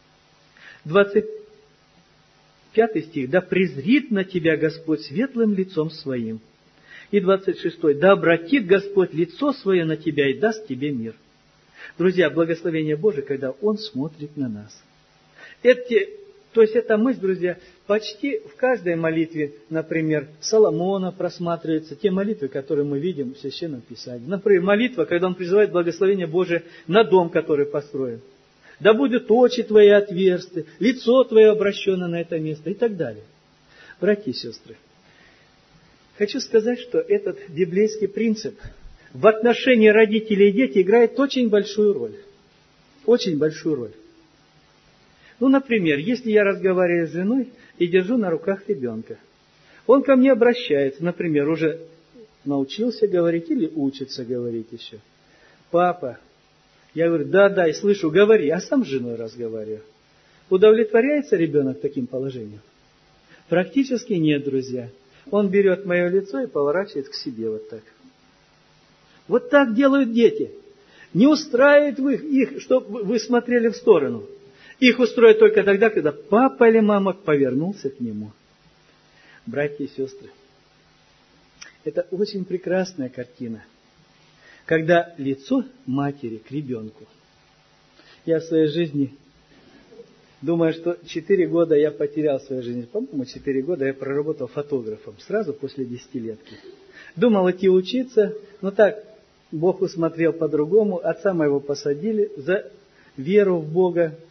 25 стих. «Да презрит на тебя Господь светлым лицом своим». И 26. «Да обратит Господь лицо свое на тебя и даст тебе мир». Друзья, благословение Божие, когда Он смотрит на нас. То есть эта мысль, друзья, почти в каждой молитве, например, Соломона просматривается, те молитвы, которые мы видим в Священном Писании. Например, молитва, когда он призывает благословение Божие на дом, который построен. «Да будут очи твои отверсты, лицо твое обращено на это место» и так далее. Братья и сестры, хочу сказать, что этот библейский принцип в отношении родителей и детей играет очень большую роль. Очень большую роль. Например, если я разговариваю с женой и держу на руках ребенка, он ко мне обращается, например, уже научился говорить или учится говорить еще: «Папа». Я говорю: да, и слышу, говори, а сам с женой разговариваю. Удовлетворяется ребенок таким положением? Практически нет, друзья. Он берет мое лицо и поворачивает к себе вот так. Вот так делают дети. Не устраивает их, чтобы вы смотрели в сторону. Их устроит только тогда, когда папа или мама повернулся к нему. Братья и сестры, это очень прекрасная картина, когда лицо матери к ребенку. Я в своей жизни думаю, что 4 года я потерял в своей жизни. По-моему, 4 года я проработал фотографом, сразу после 10-летки. Думал идти учиться, но так Бог усмотрел по-другому. Отца моего посадили за веру в Бога.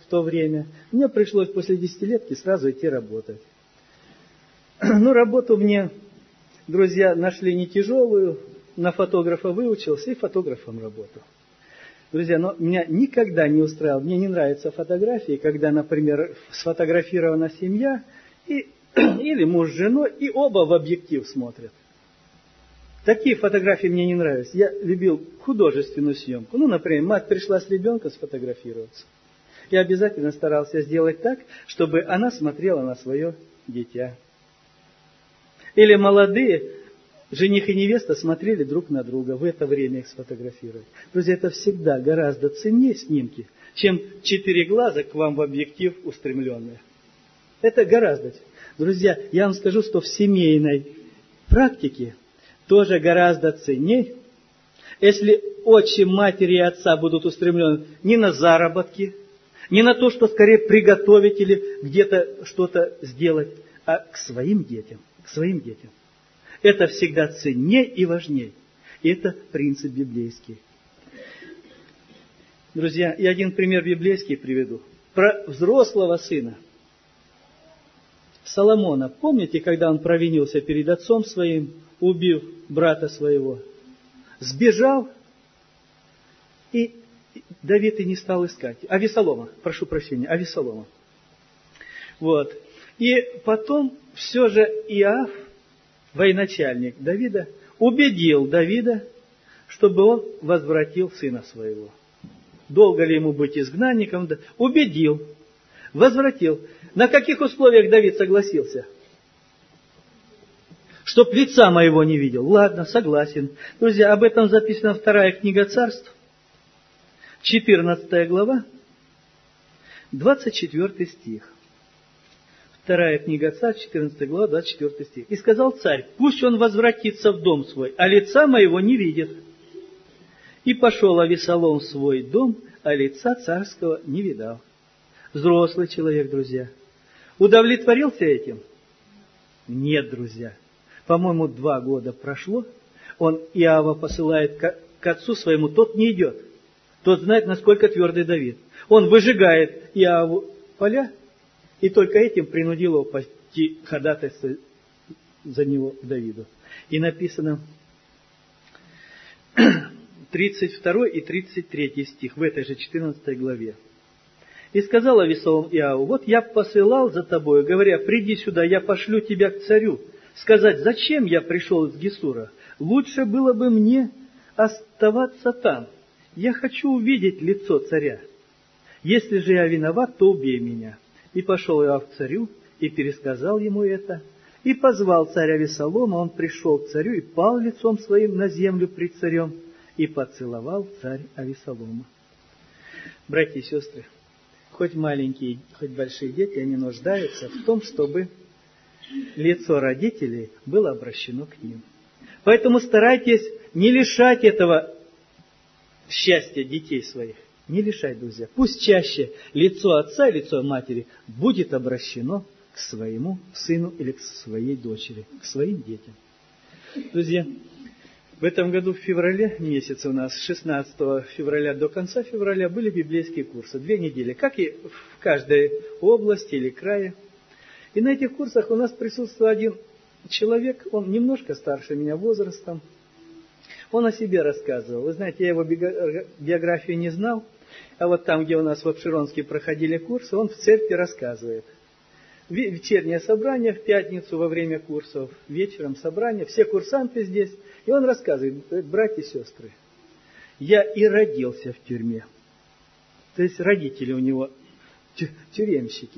в то время. Мне пришлось после 10-летки сразу идти работать. Ну, работу мне, друзья, нашли не тяжелую, на фотографа выучился и фотографом работал. Друзья, но меня никогда не устраивало, мне не нравятся фотографии, когда, например, сфотографирована семья, или муж с женой, и оба в объектив смотрят. Такие фотографии мне не нравятся. Я любил художественную съемку. Ну, например, мать пришла с ребенком сфотографироваться. Я обязательно старался сделать так, чтобы она смотрела на свое дитя. Или молодые, жених и невеста смотрели друг на друга, в это время их сфотографировать. Друзья, это всегда гораздо ценнее снимки, чем 4 глаза к вам в объектив устремленные. Это гораздо. Друзья, я вам скажу, что в семейной практике тоже гораздо ценнее, если отчим, матери и отца будут устремлены не на заработки, не на то, что скорее приготовить или где-то что-то сделать, а к своим детям. К своим детям. Это всегда ценнее и важнее. И это принцип библейский. Друзья, я один пример библейский приведу. Про взрослого сына. Соломона. Помните, когда он провинился перед отцом своим, убив брата своего? Сбежал, и Давид и не стал искать. Авесолома, прошу прощения, Авесолома. Вот. И потом все же Иов, военачальник Давида, убедил Давида, чтобы он возвратил сына своего. Долго ли ему быть изгнанником? Убедил, возвратил. На каких условиях Давид согласился? Чтоб лица моего не видел. Ладно, согласен. Друзья, об этом записана 2 книга Царств, 14 глава, 24 стих. 2 книга Царств, 14 глава, 24 стих. «И сказал царь, пусть он возвратится в дом свой, а лица моего не видит. И пошел Авесолом в свой дом, а лица царского не видал». Взрослый человек, друзья. Удовлетворился этим? Нет, друзья. По-моему, 2 года прошло. Он Иова посылает к отцу своему, тот не идет. Тот знает, насколько твердый Давид. Он выжигает Иову поля, и только этим принудил его пойти ходатайствовать за него к Давиду. И написано 32 и 33 стих в этой же 14 главе. «И сказал Авесолом Иову, вот я посылал за тобою, говоря, приди сюда, я пошлю тебя к царю, сказать, зачем я пришел из Гесура? Лучше было бы мне оставаться там. Я хочу увидеть лицо царя. Если же я виноват, то убей меня». И пошел Иов к царю, и пересказал ему это. И позвал царя Авесолома, он пришел к царю, и пал лицом своим на землю пред царем, и поцеловал царь Авесолома. Братья и сестры, хоть маленькие, хоть большие дети, они нуждаются в том, чтобы лицо родителей было обращено к ним. Поэтому старайтесь не лишать этого счастья детей своих. Не лишать, друзья. Пусть чаще лицо отца и лицо матери будет обращено к своему сыну или к своей дочери, к своим детям. Друзья, в этом году в феврале месяце у нас, с 16 февраля до конца февраля, были библейские курсы, 2 недели, как и в каждой области или крае. И на этих курсах у нас присутствовал один человек, он немножко старше меня возрастом. Он о себе рассказывал. Вы знаете, я его биографию не знал, а вот там, где у нас в Обширонске проходили курсы, он в церкви рассказывает. Вечернее собрание в пятницу во время курсов, вечером собрание, все курсанты здесь. И он рассказывает, братья и сестры, я и родился в тюрьме. То есть родители у него тюремщики.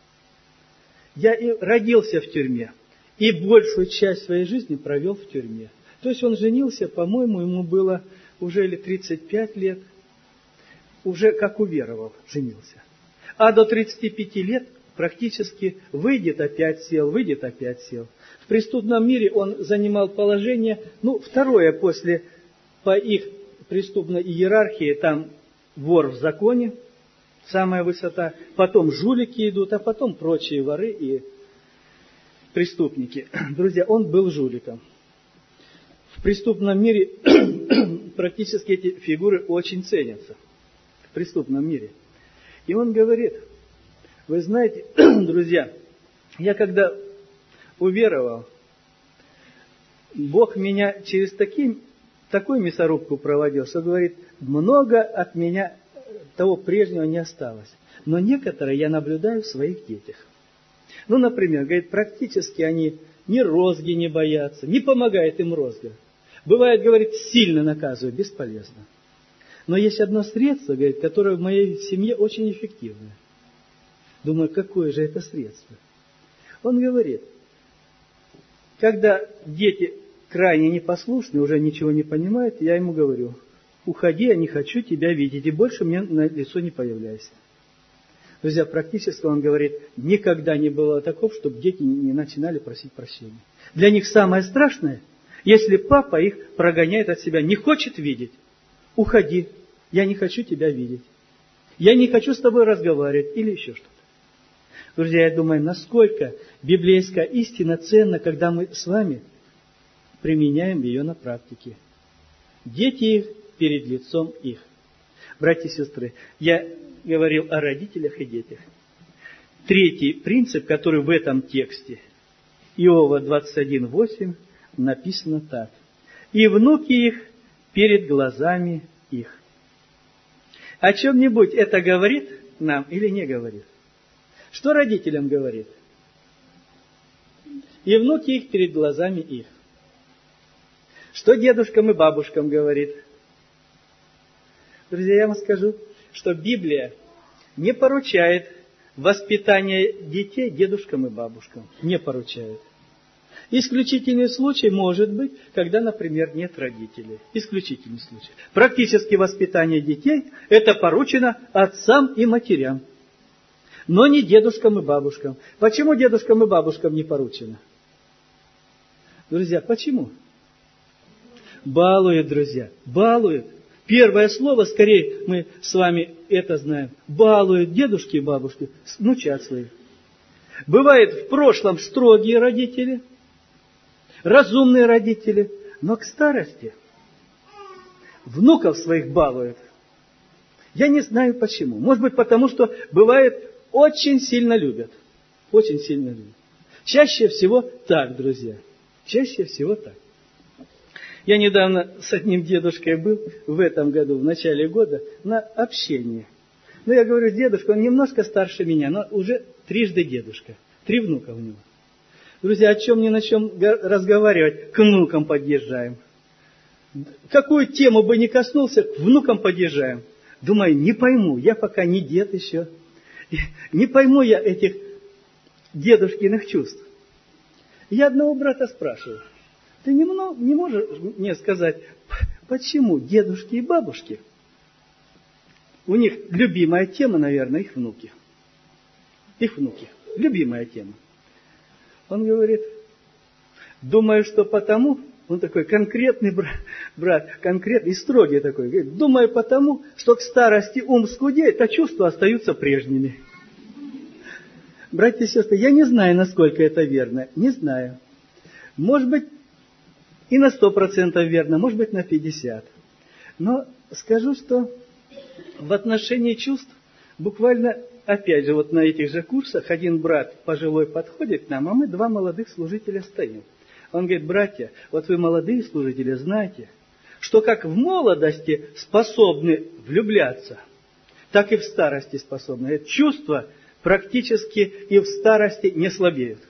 Я и родился в тюрьме, и большую часть своей жизни провел в тюрьме. То есть он женился, по-моему, ему было уже или 35 лет, уже как уверовал, женился. А до 35 лет практически выйдет опять сел, выйдет опять сел. В преступном мире он занимал положение, второе после, по их преступной иерархии, там вор в законе, самая высота, потом жулики идут, а потом прочие воры и преступники. Друзья, он был жуликом. В преступном мире практически эти фигуры очень ценятся. В преступном мире. И он говорит, вы знаете, друзья, я когда уверовал, Бог меня через такую мясорубку проводил, что, говорит, много от меня того прежнего не осталось. Но некоторые я наблюдаю в своих детях. Ну, например, говорит, практически они ни розги не боятся, не помогает им розга. Бывает, говорит, сильно наказывают, бесполезно. Но есть одно средство, говорит, которое в моей семье очень эффективное. Думаю, какое же это средство? Он говорит, когда дети крайне непослушны, уже ничего не понимают, я ему говорю, уходи, я не хочу тебя видеть, и больше мне на лицо не появляйся. Друзья, практически он говорит, никогда не было такого, чтобы дети не начинали просить прощения. Для них самое страшное, если папа их прогоняет от себя, не хочет видеть. Уходи, я не хочу тебя видеть. Я не хочу с тобой разговаривать или еще что-то. Друзья, я думаю, насколько библейская истина ценна, когда мы с вами применяем ее на практике. Дети их перед лицом их. Братья и сестры, я говорил о родителях и детях. Третий принцип, который в этом тексте, Иова 21:8, написано так. И внуки их перед глазами их. О чем-нибудь это говорит нам или не говорит? Что родителям говорит? И внуки их перед глазами их. Что дедушкам и бабушкам говорит? Друзья, я вам скажу, что Библия не поручает воспитание детей дедушкам и бабушкам. Не поручает. Исключительный случай может быть, когда, например, нет родителей. Исключительный случай. Практически воспитание детей – это поручено отцам и матерям. Но не дедушкам и бабушкам. Почему дедушкам и бабушкам не поручено? Друзья, почему? Балуют, друзья, балуют. Первое слово, скорее мы с вами это знаем. Балуют дедушки и бабушки внучат своих. Бывает в прошлом строгие родители, разумные родители, но к старости внуков своих балуют. Я не знаю почему. Может быть, потому что бывает очень сильно любят. Очень сильно любят. Чаще всего так, друзья. Чаще всего так. Я недавно с одним дедушкой был в этом году, в начале года, на общении. Ну, я говорю, дедушка, он немножко старше меня, но уже трижды дедушка. 3 внука у него. Друзья, о чем ни на чем разговаривать, к внукам подъезжаем. Какую тему бы ни коснулся, к внукам подъезжаем. Думаю, не пойму, я пока не дед еще. Не пойму я этих дедушкиных чувств. Я одного брата спрашиваю, ты не можешь мне сказать, почему дедушки и бабушки, у них любимая тема, наверное, их внуки. Их внуки. Любимая тема. Он говорит, думаю, что потому, он такой конкретный брат, конкретный, строгий такой, говорит, думаю потому, что к старости ум скудеет, а чувства остаются прежними. Братья и сестры, я не знаю, насколько это верно, не знаю. Может быть, и на 100% верно, может быть, на 50%. Но скажу, что в отношении чувств, буквально, опять же, вот на этих же курсах, один брат пожилой подходит к нам, а мы 2 молодых служителя стоим. Он говорит, братья, вот вы молодые служители, знаете, что как в молодости способны влюбляться, так и в старости способны. Это чувства практически и в старости не слабеют.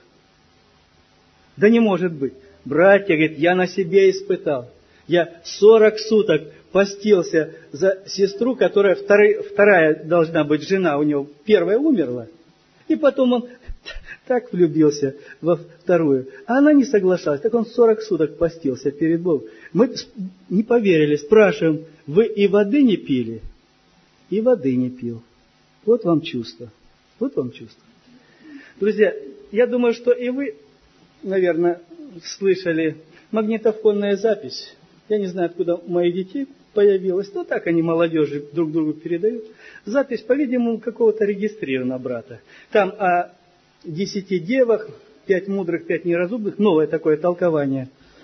Да не может быть. Братья, говорит, я на себе испытал. Я 40 суток постился за сестру, которая вторая должна быть жена, у него первая умерла. И потом он так влюбился во вторую. А она не соглашалась. Так он 40 суток постился перед Богом. Мы не поверили, спрашиваем, вы и воды не пили? И воды не пил. Вот вам чувство. Вот вам чувство. Друзья, я думаю, что и вы, наверное, слышали магнитофонная запись. Я не знаю, откуда у моих детей появилась, но так они молодежи друг другу передают. Запись, по-видимому, какого-то регистрированного брата. Там о 10 девах, 5 мудрых, 5 неразумных, новое такое толкование.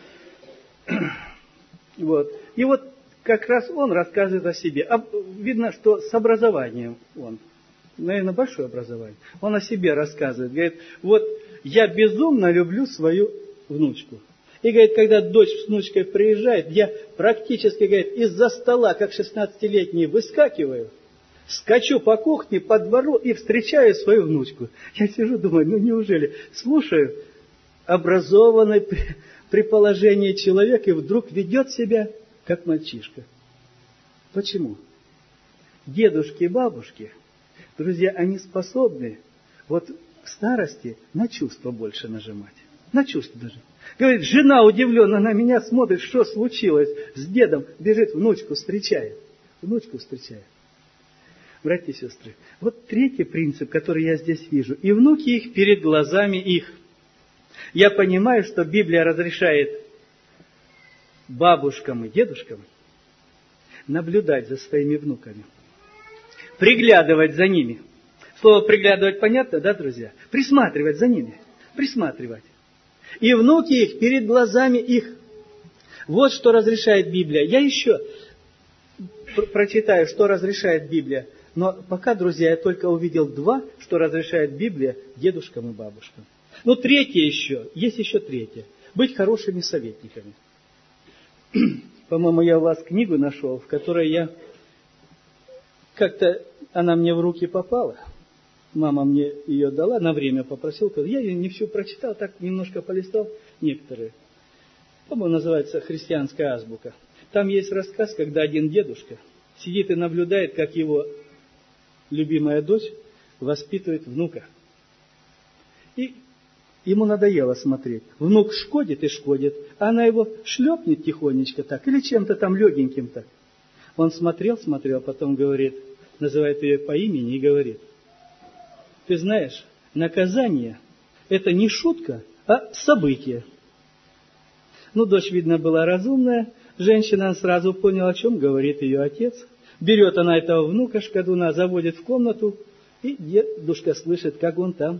Вот. И вот как раз он рассказывает о себе. Видно, что с образованием он. наверное, большое образование. Он о себе рассказывает. Говорит, вот я безумно люблю свою внучку. И, говорит, когда дочь с внучкой приезжает, я практически, говорит, из-за стола, как 16-летний, выскакиваю, скачу по кухне, по двору и встречаю свою внучку. Я сижу, думаю, ну неужели? Слушаю, образованный при положении человек, и вдруг ведет себя, как мальчишка. Почему? Дедушки и бабушки, друзья, они способны вот в старости на чувства больше нажимать. На чувства даже. Говорит, жена удивленно на меня смотрит, что случилось с дедом, бежит, внучку встречает. Внучку встречает. Братья и сестры, вот третий принцип, который я здесь вижу. И внуки их перед глазами их. Я понимаю, что Библия разрешает бабушкам и дедушкам наблюдать за своими внуками. Приглядывать за ними. Слово приглядывать понятно, да, друзья? Присматривать за ними. Присматривать. И внуки их перед глазами их. Вот что разрешает Библия. Я еще прочитаю, что разрешает Библия. Но пока, друзья, я только увидел два, что разрешает Библия дедушкам и бабушкам. Ну, третье еще. Есть еще третье. Быть хорошими советниками. По-моему, я у вас книгу нашел, в которой я... Как-то она мне в руки попала. Мама мне ее дала, на время попросил. Я ее не всю прочитал, так немножко полистал некоторые. По-моему, называется «Христианская азбука». Там есть рассказ, когда один дедушка сидит и наблюдает, как его любимая дочь воспитывает внука. И ему надоело смотреть. Внук шкодит и шкодит, а она его шлепнет тихонечко так, или чем-то там легеньким так. Он смотрел, потом говорит, называет ее по имени и говорит, ты знаешь, наказание – это не шутка, а событие. Ну, дочь, видно, была разумная, женщина сразу поняла, о чем говорит ее отец. Берет она этого внука, шкадуна, заводит в комнату, и дедушка слышит, как он там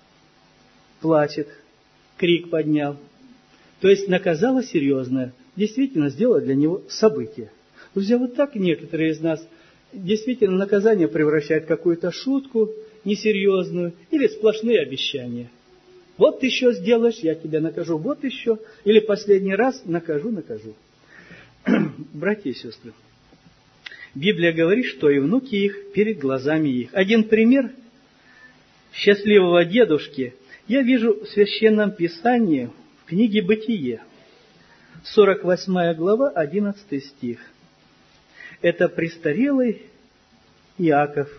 плачет, крик поднял. То есть наказала серьезное, действительно сделала для него событие. Друзья, вот так некоторые из нас действительно наказание превращают в какую-то шутку несерьезную или сплошные обещания. Вот еще сделаешь, я тебя накажу, вот еще, или последний раз накажу. Братья и сестры, Библия говорит, что и внуки их перед глазами их. Один пример счастливого дедушки я вижу в Священном Писании в книге «Бытие», 48 глава, 11 стих. Это престарелый Иаков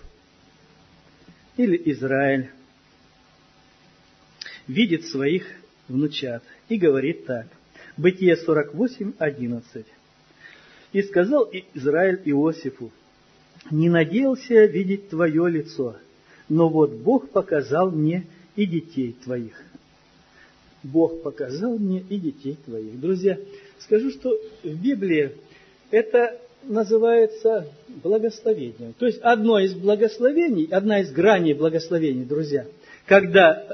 или Израиль видит своих внучат и говорит так. Бытие 48, 11. «И сказал Израиль Иосифу, не надеялся видеть твое лицо, но вот Бог показал мне и детей твоих». Бог показал мне и детей твоих. Друзья, скажу, что в Библии это называется благословением. То есть одно из благословений, одна из граней благословений, друзья, когда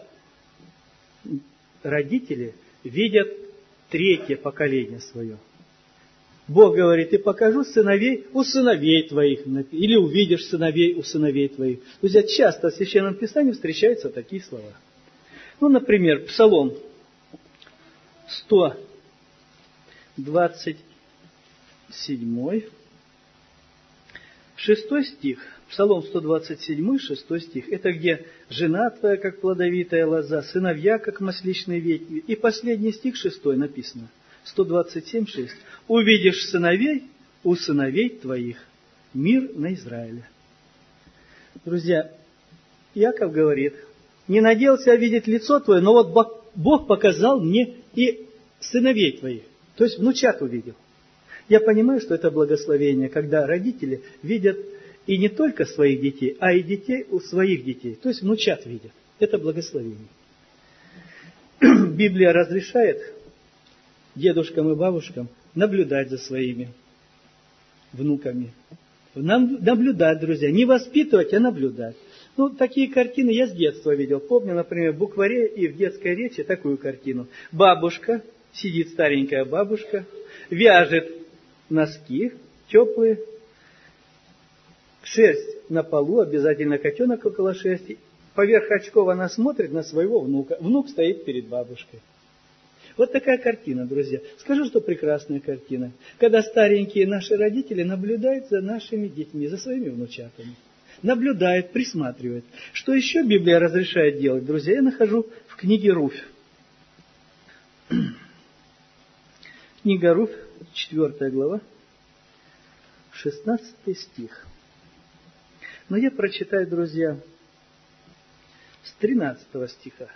родители видят третье поколение свое. Бог говорит, и покажу сыновей у сыновей твоих, или увидишь сыновей у сыновей твоих. Друзья, часто в Священном Писании встречаются такие слова. Ну, например, Псалом 127, 6 стих. Псалом 127, 6 стих. Это где жена твоя, как плодовитая лоза, сыновья, как масличные ветви. И последний стих 6 написано. 127, 6. Увидишь сыновей у сыновей твоих, мир на Израиле. Друзья, Иаков говорит, не надеялся видеть лицо твое, но вот Бог показал мне и сыновей твоих. То есть внучат увидел. Я понимаю, что это благословение, когда родители видят и не только своих детей, а и детей у своих детей. То есть внучат видят. Это благословение. Библия разрешает дедушкам и бабушкам наблюдать за своими внуками. Наблюдать, друзья. Не воспитывать, а наблюдать. Ну, такие картины я с детства видел. Помню, например, в букваре и в детской речи такую картину. Бабушка, сидит старенькая бабушка, вяжет носки теплые, Шерсть на полу, обязательно котенок около шерсти. Поверх очков она смотрит на своего внука. Внук стоит перед бабушкой. Вот такая картина, друзья. Скажу, что прекрасная картина. Когда старенькие наши родители наблюдают за нашими детьми, за своими внучатами. Наблюдают, присматривают. Что еще Библия разрешает делать, друзья? Я нахожу в книге Руфь. Книга Руфь, 4 глава, 16 стих. Но я прочитаю, друзья, с 13 стиха.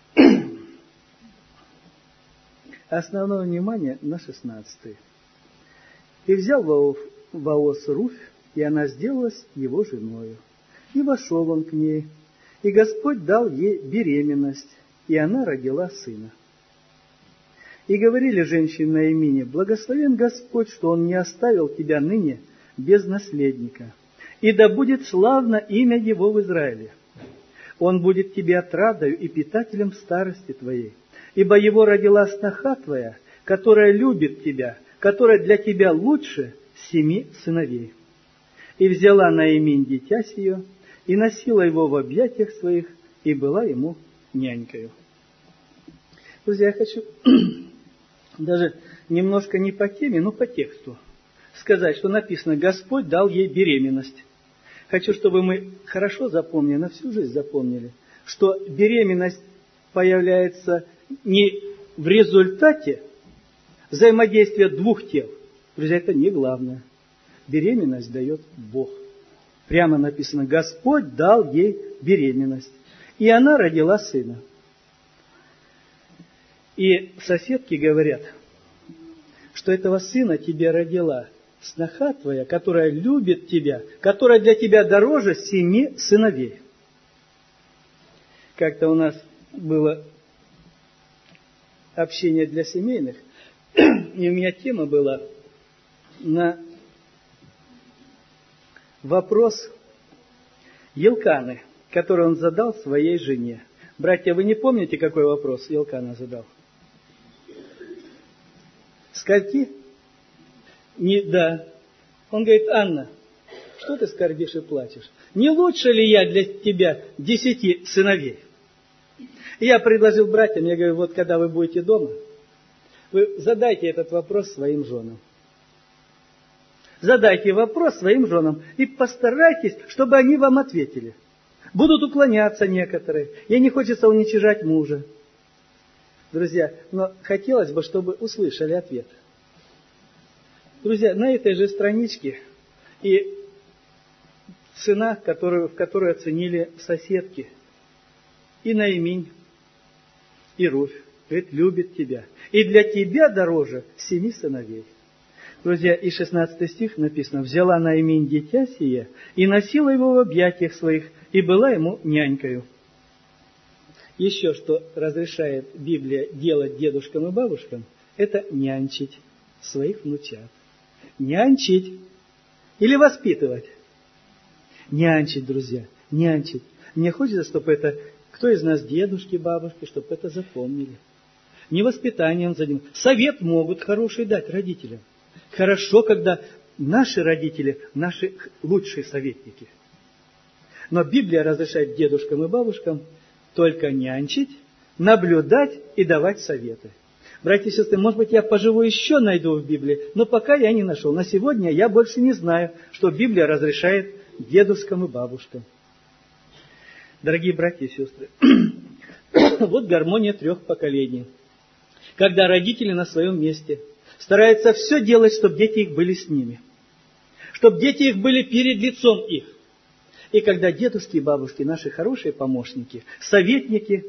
Основное внимание на 16. «И взял Вооз Руфь, и она сделалась его женою. И вошел он к ней, и Господь дал ей беременность, и она родила сына. И говорили женщины Наимине: благословен Господь, что Он не оставил тебя ныне без наследника, и да будет славно имя Его в Израиле. Он будет тебе отрадою и питателем старости твоей, ибо Его родила сноха твоя, которая любит тебя, которая для тебя лучше 7 сыновей. И взяла Наиминь дитя сие, и носила его в объятиях своих, и была ему нянькою». Друзья, я хочу даже немножко не по теме, но по тексту сказать, что написано: Господь дал ей беременность. Хочу, чтобы мы хорошо запомнили, на всю жизнь запомнили, что беременность появляется не в результате взаимодействия двух тел. Друзья, это не главное. Беременность дает Бог. Прямо написано: Господь дал ей беременность. И она родила сына. И соседки говорят, что этого сына тебе родила сноха твоя, которая любит тебя, которая для тебя дороже 7 сыновей. Как-то у нас было общение для семейных, и у меня тема была на вопрос Елканы, который он задал своей жене. Братья, вы не помните, какой вопрос Елкана задал? Скольки? Да. Он говорит: Анна, что ты скорбишь и плачешь? Не лучше ли я для тебя 10 сыновей? И я предложил братьям, я говорю: вот когда вы будете дома, вы задайте этот вопрос своим женам. Задайте вопрос своим женам и постарайтесь, чтобы они вам ответили. Будут уклоняться некоторые, ей не хочется уничижать мужа. Друзья, но хотелось бы, чтобы услышали ответ. Друзья, на этой же страничке и цена, в которую оценили соседки, и Наиминь, и Руфь, говорит: любит тебя, и для тебя дороже 7 сыновей. Друзья, и 16 стих написано: взяла Наиминь дитя сие, и носила его в объятиях своих, и была ему нянькою. Еще что разрешает Библия делать дедушкам и бабушкам, это нянчить своих внучат. Нянчить или воспитывать. Нянчить, друзья, нянчить. Мне хочется, чтобы это, кто из нас дедушки, бабушки, чтобы это запомнили. Не воспитанием заниматься. Совет могут хороший дать родителям. Хорошо, когда наши родители, наши лучшие советники. Но Библия разрешает дедушкам и бабушкам только нянчить, наблюдать и давать советы. Братья и сестры, может быть, я поживу еще найду в Библии, но пока я не нашел. На сегодня я больше не знаю, что Библия разрешает дедушкам и бабушкам. Дорогие братья и сестры, вот гармония 3 поколений. Когда родители на своем месте стараются все делать, чтобы дети их были с ними. Чтобы дети их были перед лицом их. И когда дедушки и бабушки, наши хорошие помощники, советники,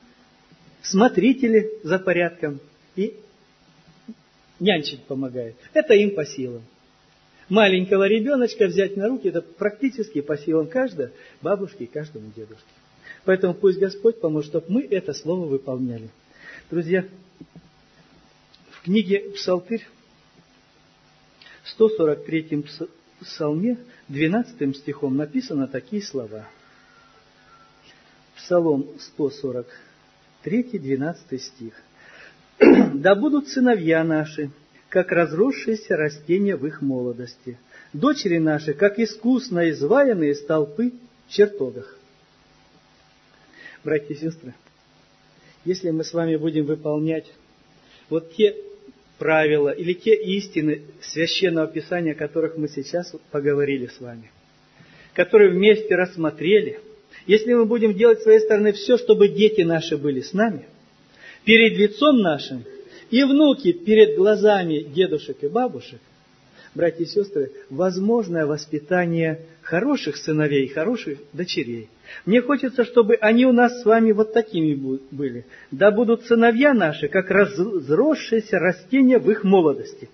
смотрители за порядком и нянчить помогают. Это им по силам. Маленького ребеночка взять на руки, это практически по силам каждой бабушки и каждому дедушке. Поэтому пусть Господь поможет, чтобы мы это слово выполняли. Друзья, в книге Псалтырь, 143 псалме, 12 стихом написано такие слова. Псалом 143, 12 стих. «Да будут сыновья наши, как разросшиеся растения в их молодости, Дочери наши, как искусно изваянные столпы в чертогах. Братья и сестры, если мы с вами будем выполнять вот те правила или те истины Священного Писания, о которых мы сейчас поговорили с вами, которые вместе рассмотрели, если мы будем делать с своей стороны все, чтобы дети наши были с нами, перед лицом нашим, и внуки перед глазами дедушек и бабушек, братья и сестры, возможное воспитание хороших сыновей, хороших дочерей. Мне хочется, чтобы они у нас с вами вот такими были. Да будут сыновья наши, как разросшиеся растения в их молодости.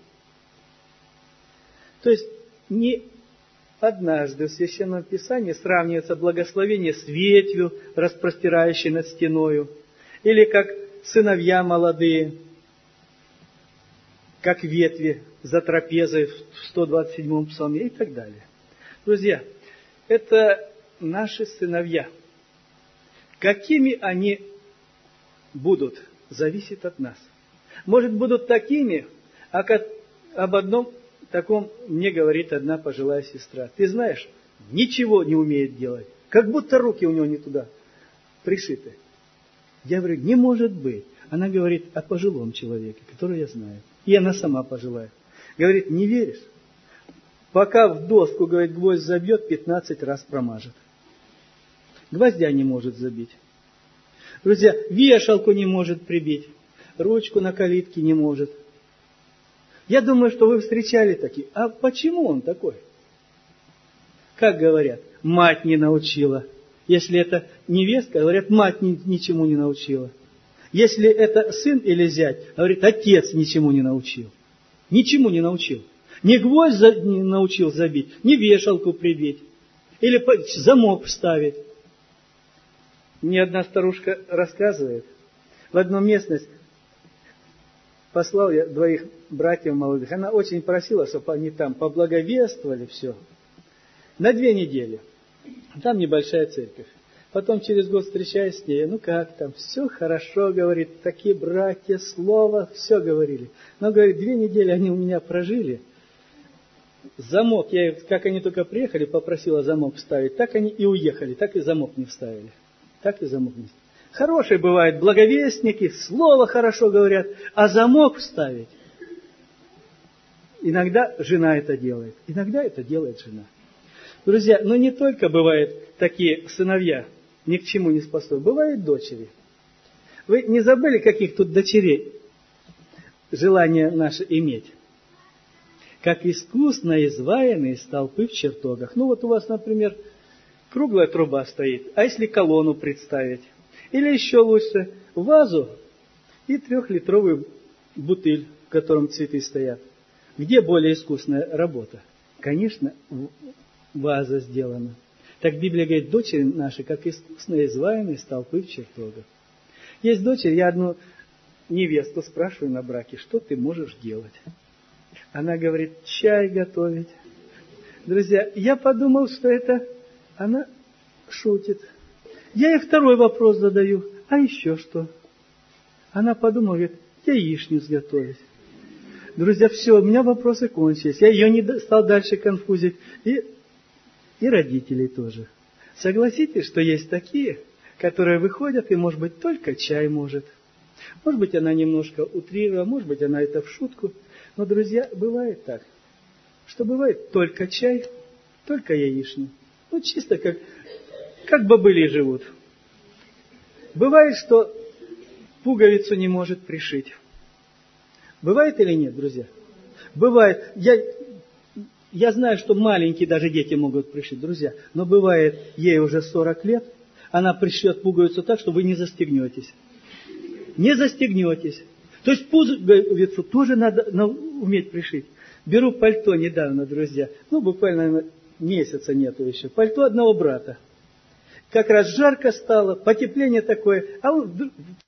То есть, не однажды в Священном Писании сравнивается благословение с ветвью, распростирающей над стеною, или как сыновья молодые, как ветви за трапезой в 127-м псалме и так далее. Друзья, это наши сыновья. Какими они будут, зависит от нас. Может, будут такими, об одном таком мне говорит одна пожилая сестра. Ты знаешь, ничего не умеет делать, как будто руки у него не туда пришиты. Я говорю, не может быть. Она говорит о пожилом человеке, которого я знаю. И она сама пожилая. Говорит, не веришь? Пока в доску, говорит, гвоздь забьет, 15 раз промажет. Гвоздя не может забить. Друзья, вешалку не может прибить. Ручку на калитке не может. Я думаю, что вы встречали такие. А почему он такой? Как говорят, мать не научила. Если это невестка, говорят, мать ничему не научила. Если это сын или зять, говорит, отец ничему не научил. Ничему не научил. Ни гвоздь не научил забить, ни вешалку прибить. Или замок вставить. Мне одна старушка рассказывает. В одну местность послал я 2 братьев молодых. Она очень просила, чтобы они там поблаговествовали все. На 2 недели. Там небольшая церковь. Потом через год встречаюсь с ней. Ну как там? Все хорошо, говорит. Такие братья, слово, все говорили. Но, говорит, 2 недели они у меня прожили. Замок, как они только приехали, попросила замок вставить. Так они и уехали. Так и замок не вставили. Так и замок не вставили. Хорошие бывают благовестники, слово хорошо говорят, а замок вставить. Иногда жена это делает. Иногда это делает жена. Друзья, но не только бывают такие сыновья, ни к чему не способны. Бывают дочери. Вы не забыли, каких тут дочерей желание наше иметь? Как искусно изваянные столпы в чертогах. Ну вот у вас, например, круглая труба стоит, а если колонну представить? Или еще лучше, вазу и 3-литровую бутыль, в котором цветы стоят. Где более искусная работа? Конечно, ваза сделана. Так Библия говорит, дочери наши, как искусно изваянные столпы в чертогах. Есть дочери, я одну невесту спрашиваю на браке, что ты можешь делать? Она говорит, чай готовить. Друзья, я подумал, что это она шутит. Я ей 2 вопрос задаю, а еще что? Она подумала, говорит, яичню сготовить. Друзья, все, у меня вопросы кончились. Я ее не стал дальше конфузить. И родителей тоже. Согласитесь, что есть такие, которые выходят, и, может быть, только чай может. Может быть, она немножко утрировала, может быть, она это в шутку. Но, друзья, бывает так, что бывает только чай, только яичня. Ну, чисто как бобыли живут. Бывает, что пуговицу не может пришить. Бывает или нет, друзья? Бывает. Я знаю, что маленькие даже дети могут пришить, друзья. Но бывает, ей уже 40 лет, она пришьет пуговицу так, что вы не застегнетесь. Не застегнетесь. То есть пуговицу тоже надо уметь пришить. Беру пальто недавно, друзья. Ну, буквально месяца нету еще. Пальто одного брата. Как раз жарко стало, потепление такое. А он